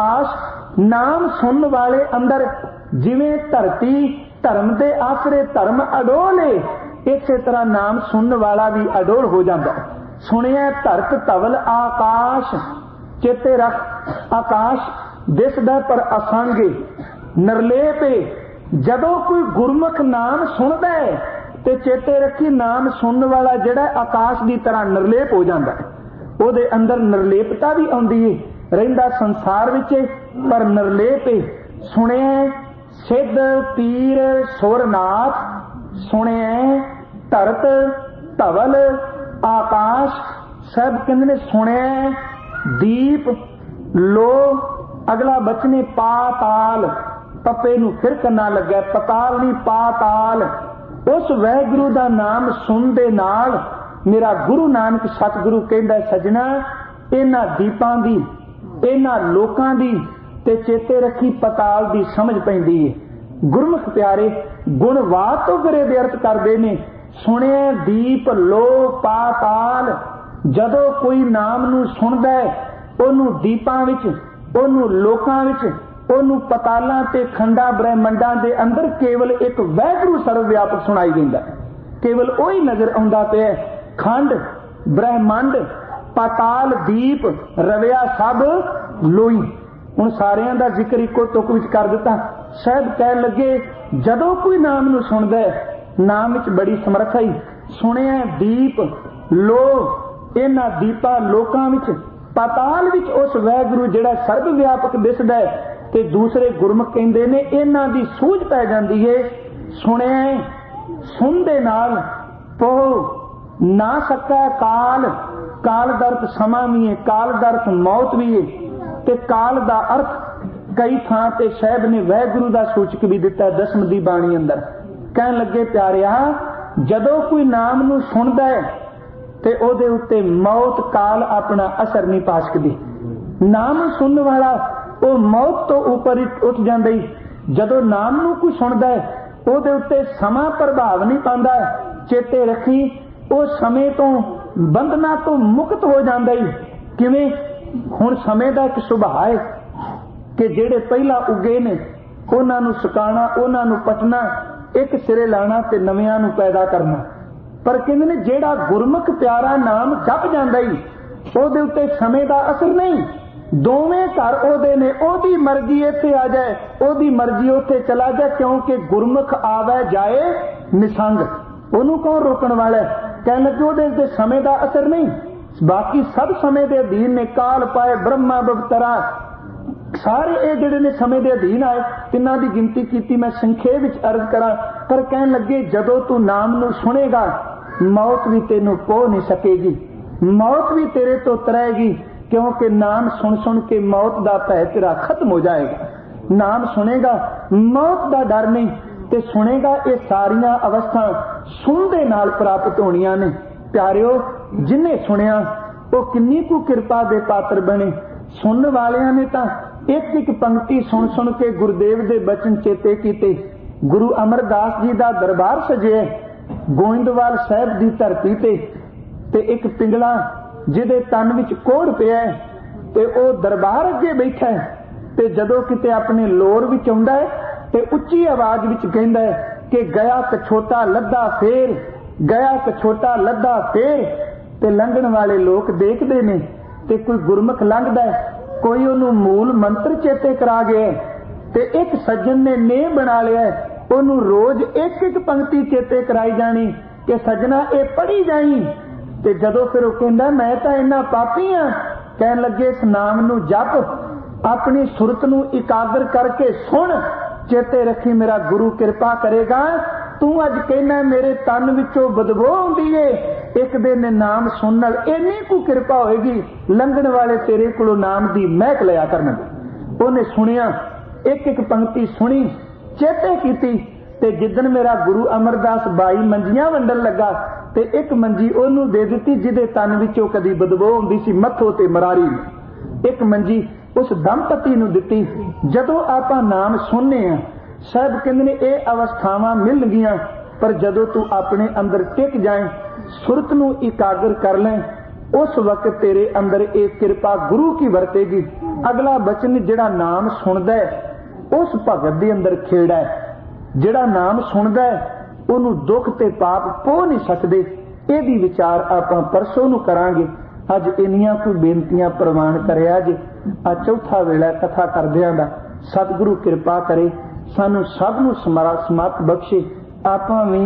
आकाश नाम सुन वाले अंदर जिवें धरती धर्म दे आसरे धर्म अडोल है, इसे तरह नाम सुन वाला भी अडोल हो जाता है। सुनिया धरत धवल आकाश। चेते रख आकाश दिसदा पर असंगे नरलेपे। जदों कोई गुरमुख नाम सुनदा है ते चेते रखी नाम सुनने वाला जेड़ा आकाश की तरह निर्लेप हो जाता है। ਉਹਦੇ ਅੰਦਰ ਨਿਰਲੇਪਤਾ ਵੀ ਆਉਂਦੀ ਏ, ਰਹਿੰਦਾ ਸੰਸਾਰ ਵਿੱਚ ਪਰ ਨਿਰਲੇਪ ਏ। ਸੁਣਿਆ ਸਿੱਧ ਪੀਰ ਸੁਰਨਾਥ, ਸੁਣਿਆ ਧਰਤ ਧਵਲ ਆਕਾਸ਼, ਸਭ ਕਹਿੰਦੇ ਨੇ ਸੁਣਿਆ ਦੀਪ ਲੋ। ਅਗਲਾ ਬਚਨੇ ਪਾਤਾਲ, ਪੱਪੇ ਨੂੰ ਫਿਰ ਕੰਨਾ ਲੱਗਾ, ਪਤਾਲ ਨਹੀਂ ਪਾਤਾਲ। ਉਸ ਵਾਹਿਗੁਰੂ ਦਾ ਨਾਮ ਸੁਣ ਦੇ ਨਾਲ ਮੇਰਾ ਗੁਰੂ ਨਾਨਕ ਸਤਿਗੁਰੂ ਕਹਿੰਦਾ, ਸਜਣਾ ਇਹਨਾਂ ਦੀਪਾਂ ਦੀ, ਇਹਨਾਂ ਲੋਕਾਂ ਦੀ ਤੇ ਚੇਤੇ ਰੱਖੀ ਪਤਾਲ ਦੀ ਸਮਝ ਪੈਂਦੀ ਏ। ਗੁਰਮੁਖ ਪਿਆਰੇ ਗੁਣਵਾਦ ਤੋਂ ਫਿਰ ਇਹਦੇ ਅਰਥ ਕਰਦੇ ਨੇ। ਸੁਣਿਆ ਦੀਪ ਲੋ ਪਾਤਾਲ, ਜਦੋਂ ਕੋਈ ਨਾਮ ਨੂੰ ਸੁਣਦਾ ਹੈ ਉਹਨੂੰ ਦੀਪਾਂ ਵਿੱਚ, ਉਹਨੂੰ ਲੋਕਾਂ ਵਿੱਚ, ਉਹਨੂੰ ਪਤਾਲਾਂ ਤੇ ਖੰਡਾਂ ਬ੍ਰਹਿਮੰਡਾਂ ਦੇ ਅੰਦਰ ਕੇਵਲ ਇੱਕ ਵਾਹਿਗੁਰੂ ਸਰਵ ਵਿਆਪਕ ਸੁਣਾਈ ਦਿੰਦਾ। ਕੇਵਲ ਉਹੀ ਨਜ਼ਰ ਆਉਂਦਾ ਪਿਆ। ਖੰਡ ਬ੍ਰਹਿਮੰਡ ਪਤਾਲ ਦੀਪ ਰਵਿਆ ਸਭ ਲੋਈ। ਹੁਣ ਸਾਰਿਆਂ ਦਾ ਜ਼ਿਕਰ ਇੱਕੋ ਤੁਕ ਵਿੱਚ ਕਰ ਦਿੱਤਾ। ਸਾਹਿਬ ਕਹਿਣ ਲੱਗੇ ਜਦੋਂ ਕੋਈ ਨਾਮ ਨੂੰ ਸੁਣਦਾ ਹੈ, ਨਾਮ ਵਿੱਚ ਬੜੀ ਸਮਰੱਥਾ ਹੀ। ਸੁਣਿਆ ਦੀਪ ਲੋ, ਇਹਨਾਂ ਦੀਪਾਂ ਲੋਕਾਂ ਵਿੱਚ ਪਤਾਲ ਵਿੱਚ ਉਸ ਵਾਹਿਗੁਰੂ ਜਿਹੜਾ ਸਰਬ ਵਿਆਪਕ ਦਿਸਦਾ ਹੈ। ਤੇ ਦੂਸਰੇ ਗੁਰਮੁਖ ਕਹਿੰਦੇ ਨੇ ਇਹਨਾਂ ਦੀ ਸੂਝ ਪੈ ਜਾਂਦੀ ਏ। ਸੁਣਿਆ ਸੁਣ ਦੇ ਨਾਲ ਪੋ ਨਾ ਸਕਾ ਕਾਲ, ਕਾਲ ਦਾ ਅਰਥ ਸਮਾਂ ਵੀ ਹੈ, ਕਾਲ ਦਾ ਅਰਥ ਮੌਤ ਵੀ ਹੈ। ਤੇ ਕਾਲ ਦਾ ਅਰਥ ਕਈ ਥਾਂ ਤੇ ਸਾਹਿਬ ਨੇ ਵਾਹਿਗੁਰੂ ਦਾ ਸੂਚਕ ਵੀ ਦਿੱਤਾ ਦਸਮ ਦੀ ਬਾਣੀ ਅੰਦਰ। ਕਹਿਣ ਲੱਗੇ ਪਿਆਰਿਆ ਜਦੋਂ ਕੋਈ ਨਾਮ ਨੂੰ ਸੁਣਦਾ ਹੈ ਤੇ ਉਹਦੇ ਉੱਤੇ ਮੌਤ ਕਾਲ ਆਪਣਾ ਅਸਰ ਨਹੀਂ ਪਾ ਸਕਦੀ। ਨਾਮ ਸੁਣਨ ਵਾਲਾ ਉਹ ਮੌਤ ਤੋਂ ਉੱਪਰ ਉੱਠ ਜਾਂਦਾ ਹੀ। ਜਦੋਂ ਨਾਮ ਨੂੰ ਕੋਈ ਸੁਣਦਾ ਹੈ ਉਹਦੇ ਉੱਤੇ ਸਮਾਂ ਪ੍ਰਭਾਵ ਨਹੀਂ ਪਾਉਂਦਾ। ਚੇਤੇ ਰੱਖੀ ਉਹ ਸਮੇਂ ਤੋਂ ਬੰਧਨਾਂ ਤੋਂ ਮੁਕਤ ਹੋ ਜਾਂਦਾ ਹੀ। ਕਿਵੇਂ? ਹੁਣ ਸਮੇਂ ਦਾ ਇੱਕ ਸੁਭਾਅ ਹੈ ਕਿ ਜਿਹੜੇ ਪਹਿਲਾਂ ਉੱਗੇ ਨੇ ਉਹਨਾਂ ਨੂੰ ਸੁਕਾਉਣਾ, ਉਹਨਾਂ ਨੂੰ ਪਟਣਾ, ਇੱਕ ਸਿਰੇ ਲਾਣਾ ਤੇ ਨਵਿਆਂ ਨੂੰ ਪੈਦਾ ਕਰਨਾ। ਪਰ ਕਹਿੰਦੇ ਨੇ ਜਿਹੜਾ ਗੁਰਮੁਖ ਪਿਆਰਾ ਨਾਮ ਜਪ ਜਾਂਦਾ ਹੀ ਉਹਦੇ ਉੱਤੇ ਸਮੇਂ ਦਾ ਅਸਰ ਨਹੀਂ। ਦੋਵੇਂ ਘਰ ਉਹਦੇ ਨੇ, ਉਹਦੀ ਮਰਜ਼ੀ ਇੱਥੇ ਆ ਜਾਏ, ਉਹਦੀ ਮਰਜ਼ੀ ਉੱਥੇ ਚਲਾ ਜਾਏ, ਕਿਉਂਕਿ ਗੁਰਮੁਖ ਆਵੇ ਜਾਏ ਨਿਸੰਗ। ਉਹਨੂੰ ਕੌਣ ਰੋਕਣ ਵਾਲਾ? ਕਹਿਣ ਲੱਗੇ ਉਹਦੇ ਉੱਤੇ ਸਮੇਂ ਦਾ ਅਸਰ ਨਹੀਂ। ਬਾਕੀ ਸਭ ਸਮੇਂ ਦੇ ਅਧੀਨ ਨੇ। ਕਾਲ ਪਾਏ ਬ੍ਰਹਮਾ ਬਵਤਰਾ, ਸਾਰੇ ਇਹ ਜਿਹੜੇ ਨੇ ਸਮੇਂ ਦੇ ਅਧੀਨ ਆਏ। ਤਿੰਨਾਂ ਦੀ ਗਿਣਤੀ ਕੀਤੀ ਮੈਂ ਸੰਖੇਪ ਵਿੱਚ ਅਰਜ਼ ਕਰਾਂ। ਪਰ ਕਹਿਣ ਲੱਗੇ ਜਦੋਂ ਤੂੰ ਨਾਮ ਨੂੰ ਸੁਣੇਗਾ ਮੌਤ ਵੀ ਤੈਨੂੰ ਪੋ ਨਹੀਂ ਸਕੇਗੀ, ਮੌਤ ਵੀ ਤੇਰੇ ਤੋਂ ਤਰੇਗੀ, ਕਿਉਂਕਿ ਨਾਮ ਸੁਣ ਸੁਣ ਕੇ ਮੌਤ ਦਾ ਭੈ ਤੇਰਾ ਖਤਮ ਹੋ ਜਾਏਗਾ। ਨਾਮ ਸੁਣੇਗਾ ਮੌਤ ਦਾ ਡਰ ਨਹੀਂ, ਤੇ ਸੁਣੇਗਾ ਇਹ ਸਾਰੀਆਂ ਅਵਸਥਾ ਸੁਣ ਦੇ ਨਾਲ ਪ੍ਰਾਪਤ ਹੋਣੀਆਂ ਨੇ। ਪਿਆਰਿਓ ਜਿਨੇ ਸੁਣਿਆ ਉਹ ਕਿੰਨੀ ਕੁ ਕਿਰਪਾ ਦੇ ਪਾਤਰ ਬਣੇ। ਸੁਣਨ ਵਾਲਿਆਂ ਨੇ ਤਾਂ ਇੱਕ ਇੱਕ ਪੰਕਤੀ ਸੁਣ ਸੁਣ ਕੇ ਗੁਰਦੇਵ ਦੇ ਬਚਨ ਚੇਤੇ ਕੀਤੇ। ਗੁਰੂ ਅਮਰਦਾਸ ਜੀ ਦਾ ਦਰਬਾਰ ਸਜਿਆ ਗੋਇੰਦਵਾਲ ਸਾਹਿਬ ਦੀ ਧਰਤੀ ਤੇ, ਤੇ ਇੱਕ ਪਿੰਗਲਾ ਜਿਹਦੇ ਤਨ ਵਿੱਚ ਕੋੜ ਪਿਆ ਤੇ ਉਹ ਦਰਬਾਰ ਅੱਗੇ ਬੈਠਾ ਹੈ। ਤੇ ਜਦੋਂ ਕਿਤੇ ਆਪਣੇ ਲੋਰ ਵਿੱਚ ਆਉਂਦਾ ਹੈ ਤੇ ਉੱਚੀ ਆਵਾਜ਼ ਵਿੱਚ ਕਹਿੰਦਾ ਹੈ ਕਿ ਗਿਆ ਕਛੋਟਾ ਲੱਦਾ ਫੇਰ, ਗਿਆ ਕਛੋਟਾ ਲੱਦਾ ਫੇਰ। ਤੇ ਲੰਘਣ ਵਾਲੇ ਲੋਕ ਦੇਖਦੇ ਨੇ ਤੇ ਕੋਈ ਗੁਰਮੁਖ ਲੰਘਦਾ ਹੈ, ਕੋਈ ਉਹਨੂੰ ਮੂਲ ਮੰਤਰ ਚੇਤੇ ਕਰਾ ਗਿਆ ਤੇ ਇੱਕ ਸੱਜਣ ਨੇ ਨੇਹ ਬਣਾ ਲਿਆ, ਉਹਨੂੰ ਰੋਜ਼ ਇੱਕ ਇੱਕ ਪੰਕਤੀ ਚੇਤੇ ਕਰਾਈ ਜਾਣੀ ਕਿ ਸੱਜਣਾ ਇਹ ਪੜ੍ਹੀ ਜਾਈ। ਤੇ ਜਦੋਂ ਫਿਰ ਉਹ ਕਹਿੰਦਾ ਮੈਂ ਤਾਂ ਇੰਨਾ ਪਾਪੀ ਆ, ਕਹਿਣ ਲੱਗੇ ਇਸ ਨਾਮ ਨੂੰ ਜਪ, ਆਪਣੀ ਸੁਰਤ ਨੂੰ ਇਕਾਗਰ ਕਰਕੇ ਸੁਣ। ਚੇਤੇ ਰੱਖੀ ਮੇਰਾ ਗੁਰੂ ਕਿਰਪਾ ਕਰੇਗਾ। ਤੂੰ ਅੱਜ ਕਹਿਣਾ ਮੇਰੇ ਤਨ ਵਿੱਚੋਂ ਬਦਬੂ ਆਉਂਦੀ ਏ, ਇੱਕ ਦਿਨ ਨਾਮ ਸੁਣਨ ਨਾਲ ਇੰਨੀ ਕੁ ਕਿਰਪਾ ਹੋਏਗੀ ਲੰਘਣ ਵਾਲੇ ਤੇਰੇ ਕੋਲੋਂ ਨਾਮ ਦੀ ਮਹਿਕ ਲਿਆ ਕਰਨਗੇ। ਉਹਨੇ ਸੁਣਿਆ, ਇੱਕ ਇੱਕ ਪੰਕਤੀ ਸੁਣੀ, ਚੇਤੇ ਕੀਤੀ। ਤੇ ਜਿੱਦਣ ਮੇਰਾ ਗੁਰੂ ਅਮਰਦਾਸ ਬਾਈ ਮੰਜੀਆਂ ਵੰਡਣ ਲੱਗਾ ਤੇ ਇੱਕ ਮੰਜੀ ਉਹਨੂੰ ਦੇ ਦਿੱਤੀ ਜਿਹਦੇ ਤਨ ਵਿੱਚੋਂ ਕਦੀ ਬਦਬੂ ਆਉਂਦੀ ਸੀ, ਮੱਥੋ ਤੇ ਮਰਾਰੀ। ਇੱਕ ਮੰਜੀ ਉਸ ਦੰਪਤੀ ਨੂੰ ਦਿੱਤੀ। ਜਦੋਂ ਆਪਾਂ ਨਾਮ ਸੁਣਨੇ ਆ ਸਾਹਿਬ ਕਹਿੰਦੇ ਨੇ ਇਹ ਅਵਸਥਾਵਾਂ ਮਿਲ ਗਈਆਂ, ਪਰ ਜਦੋਂ ਤੂੰ ਆਪਣੇ ਅੰਦਰ ਟਿਕ ਜਾਏ, ਸੁਰਤ ਨੂੰ ਇਕਾਗਰ ਕਰ ਲੈ, ਉਸ ਵਕਤ ਤੇਰੇ ਅੰਦਰ ਇਹ ਕਿਰਪਾ ਗੁਰੂ ਕੀ ਵਰਤੇਗੀ। ਅਗਲਾ ਬਚਨ ਜਿਹੜਾ ਨਾਮ ਸੁਣਦਾ ਹੈ ਉਸ ਭਗਤ ਦੇ ਅੰਦਰ ਖੇੜਾ ਹੈ। ਜਿਹੜਾ ਨਾਮ ਸੁਣਦਾ ਹੈ ਉਹਨੂੰ ਦੁੱਖ ਤੇ ਪਾਪ ਪੋ ਨਹੀਂ ਸਕਦੇ। ਇਹਦੀ ਵਿਚਾਰ ਆਪਾਂ ਪਰਸੋਂ ਨੂੰ ਕਰਾਂਗੇ। ਅੱਜ ਇੰਨੀਆਂ ਕੋਈ ਬੇਨਤੀਆਂ ਪ੍ਰਵਾਨ ਕਰਿਆ ਜੇ। ਆ ਚੌਥਾ ਵੇਲਾ ਕਥਾ ਕਰਦਿਆਂ ਦਾ। ਸਤਿਗੁਰੂ ਕਿਰਪਾ ਕਰੇ ਸਾਨੂੰ ਸਭ ਨੂੰ ਸਮਰੱਥ ਬਖਸ਼ੇ। ਆਪਾਂ ਵੀ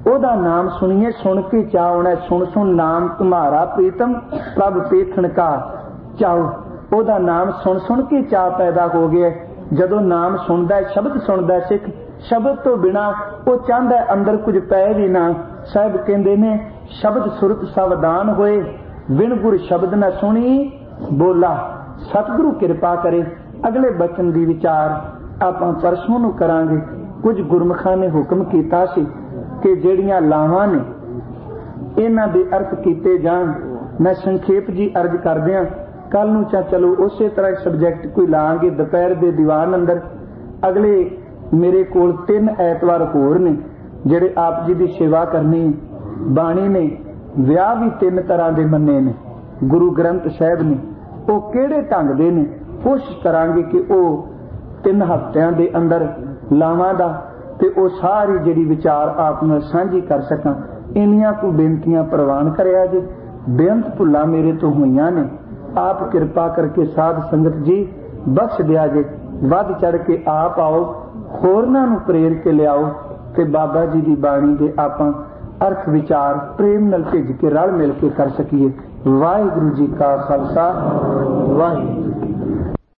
ਉਹਦਾ ਨਾਮ ਸੁਣੀਏ, ਸੁਣ ਕੇ ਚਾਅ ਆਉਣਾ। ਸੁਣ ਸੁਣ ਨਾਮ ਤੁਮਾਰਾ ਪ੍ਰੀਤਮ ਪ੍ਰਭ ਪੇਖਣ ਕਾ ਚਾਉ। ਉਹਦਾ ਨਾਮ ਸੁਣ ਸੁਣ ਕੇ ਚਾਅ ਪੈਦਾ ਹੋ ਗਿਆ। ਜਦੋਂ ਨਾਮ ਸੁਣਦਾ, ਸ਼ਬਦ ਸੁਣਦਾ ਸਿੱਖ, ਸ਼ਬਦ ਤੋਂ ਬਿਨਾ ਉਹ ਚਾਹੁੰਦਾ ਅੰਦਰ ਕੁਝ ਪੈ ਵੀ ਨਾ। ਸਾਹਿਬ ਕਹਿੰਦੇ ਨੇ ਸ਼ਬਦ ਸੁਰਤ ਸਾਵਧਾਨ ਹੋਏ, ਬਿਨ ਗੁਰ ਸ਼ਬਦ ਨਾ ਸੁਣੀ ਬੋਲਾ। ਸਤਿਗੁਰੂ ਕਿਰਪਾ ਕਰੇ। ਅਗਲੇ ਬਚਨ ਦੀ ਵਿਚਾਰ ਆਪਾਂ ਪਰਸੋਂ ਨੂੰ ਕਰਾਂਗੇ। ਕੁਝ ਗੁਰਮੁਖਾਂ ਨੇ ਹੁਕਮ ਕੀਤਾ ਸੀ ਕਿ ਜਿਹੜੀਆਂ ਲਾਵਾਂ ਨੇ ਇਹਨਾਂ ਦੇ ਅਰਥ ਕੀਤੇ ਜਾਣ। ਮੈਂ ਸੰਖੇਪ ਜੀ ਅਰਜ਼ ਕਰਦਿਆਂ ਕੱਲ ਨੂੰ ਚਾ ਚਲੋ ਉਸੇ ਤਰ੍ਹਾਂ ਸਬਜੈਕਟ ਕੋਈ ਲਾਂਗੇ ਦੁਪਹਿਰ ਦੇ ਦੀਵਾਨ ਅੰਦਰ। ਅਗਲੇ ਮੇਰੇ ਕੋਲ ਤਿੰਨ ਐਤਵਾਰ ਹੋਰ ਨੇ ਜਿਹੜੇ ਆਪ ਜੀ ਦੀ ਸੇਵਾ ਕਰਨੀ। ਬਾਣੀ ਨੇ ਵਿਆਹ ਵੀ ਤਿੰਨ ਤਰ੍ਹਾਂ ਦੇ ਮੰਨੇ ਨੇ ਗੁਰੂ ਗ੍ਰੰਥ ਸਾਹਿਬ ਨੇ। ਉਹ ਕਿਹੜੇ ਢੰਗ ਦੇ ਨੇ ਕੋਸ਼ਿਸ਼ ਕਰਾਂਗੇ ਕਿ ਉਹ ਤਿੰਨ ਹਫ਼ਤਿਆਂ ਦੇ ਅੰਦਰ ਲਾਵਾਂ ਦਾ ਤੇ ਉਹ ਸਾਰੀ ਜਿਹੜੀ ਵਿਚਾਰ ਆਪ ਨਾਲ ਸਾਂਝੀ ਕਰ ਸਕਾਂ। ਇੰਨੀਆਂ ਕੁ ਬੇਨਤੀਆਂ ਪ੍ਰਵਾਨ ਕਰਿਆ ਜੇ। ਬੇਅੰਤ ਭੁੱਲਾਂ ਮੇਰੇ ਤੋਂ ਹੋਈਆਂ ਨੇ। ਆਪ ਕਿਰਪਾ ਕਰਕੇ ਸਾਧ ਸੰਗਤ ਜੀ ਬਖਸ਼ ਦਿਆ ਜੇ। ਵੱਧ ਚੜ ਕੇ ਆਪ ਆਓ, ਹੋਰਨਾਂ ਨੂੰ ਪ੍ਰੇਰ ਕੇ ਲਿਆਓ ਤੇ ਬਾਬਾ ਜੀ ਦੀ ਬਾਣੀ ਦੇ ਆਪਾਂ ਅਰਥ ਵਿਚਾਰ ਪ੍ਰੇਮ ਨਾਲ ਭਿੱਜ ਕੇ ਰਲ ਮਿਲ ਕੇ ਕਰ ਸਕੀਏ। ਵਾਹਿਗੁਰੂ ਜੀ ਕਾ ਖਾਲਸਾ, ਵਾਹਿਗੁਰੂ।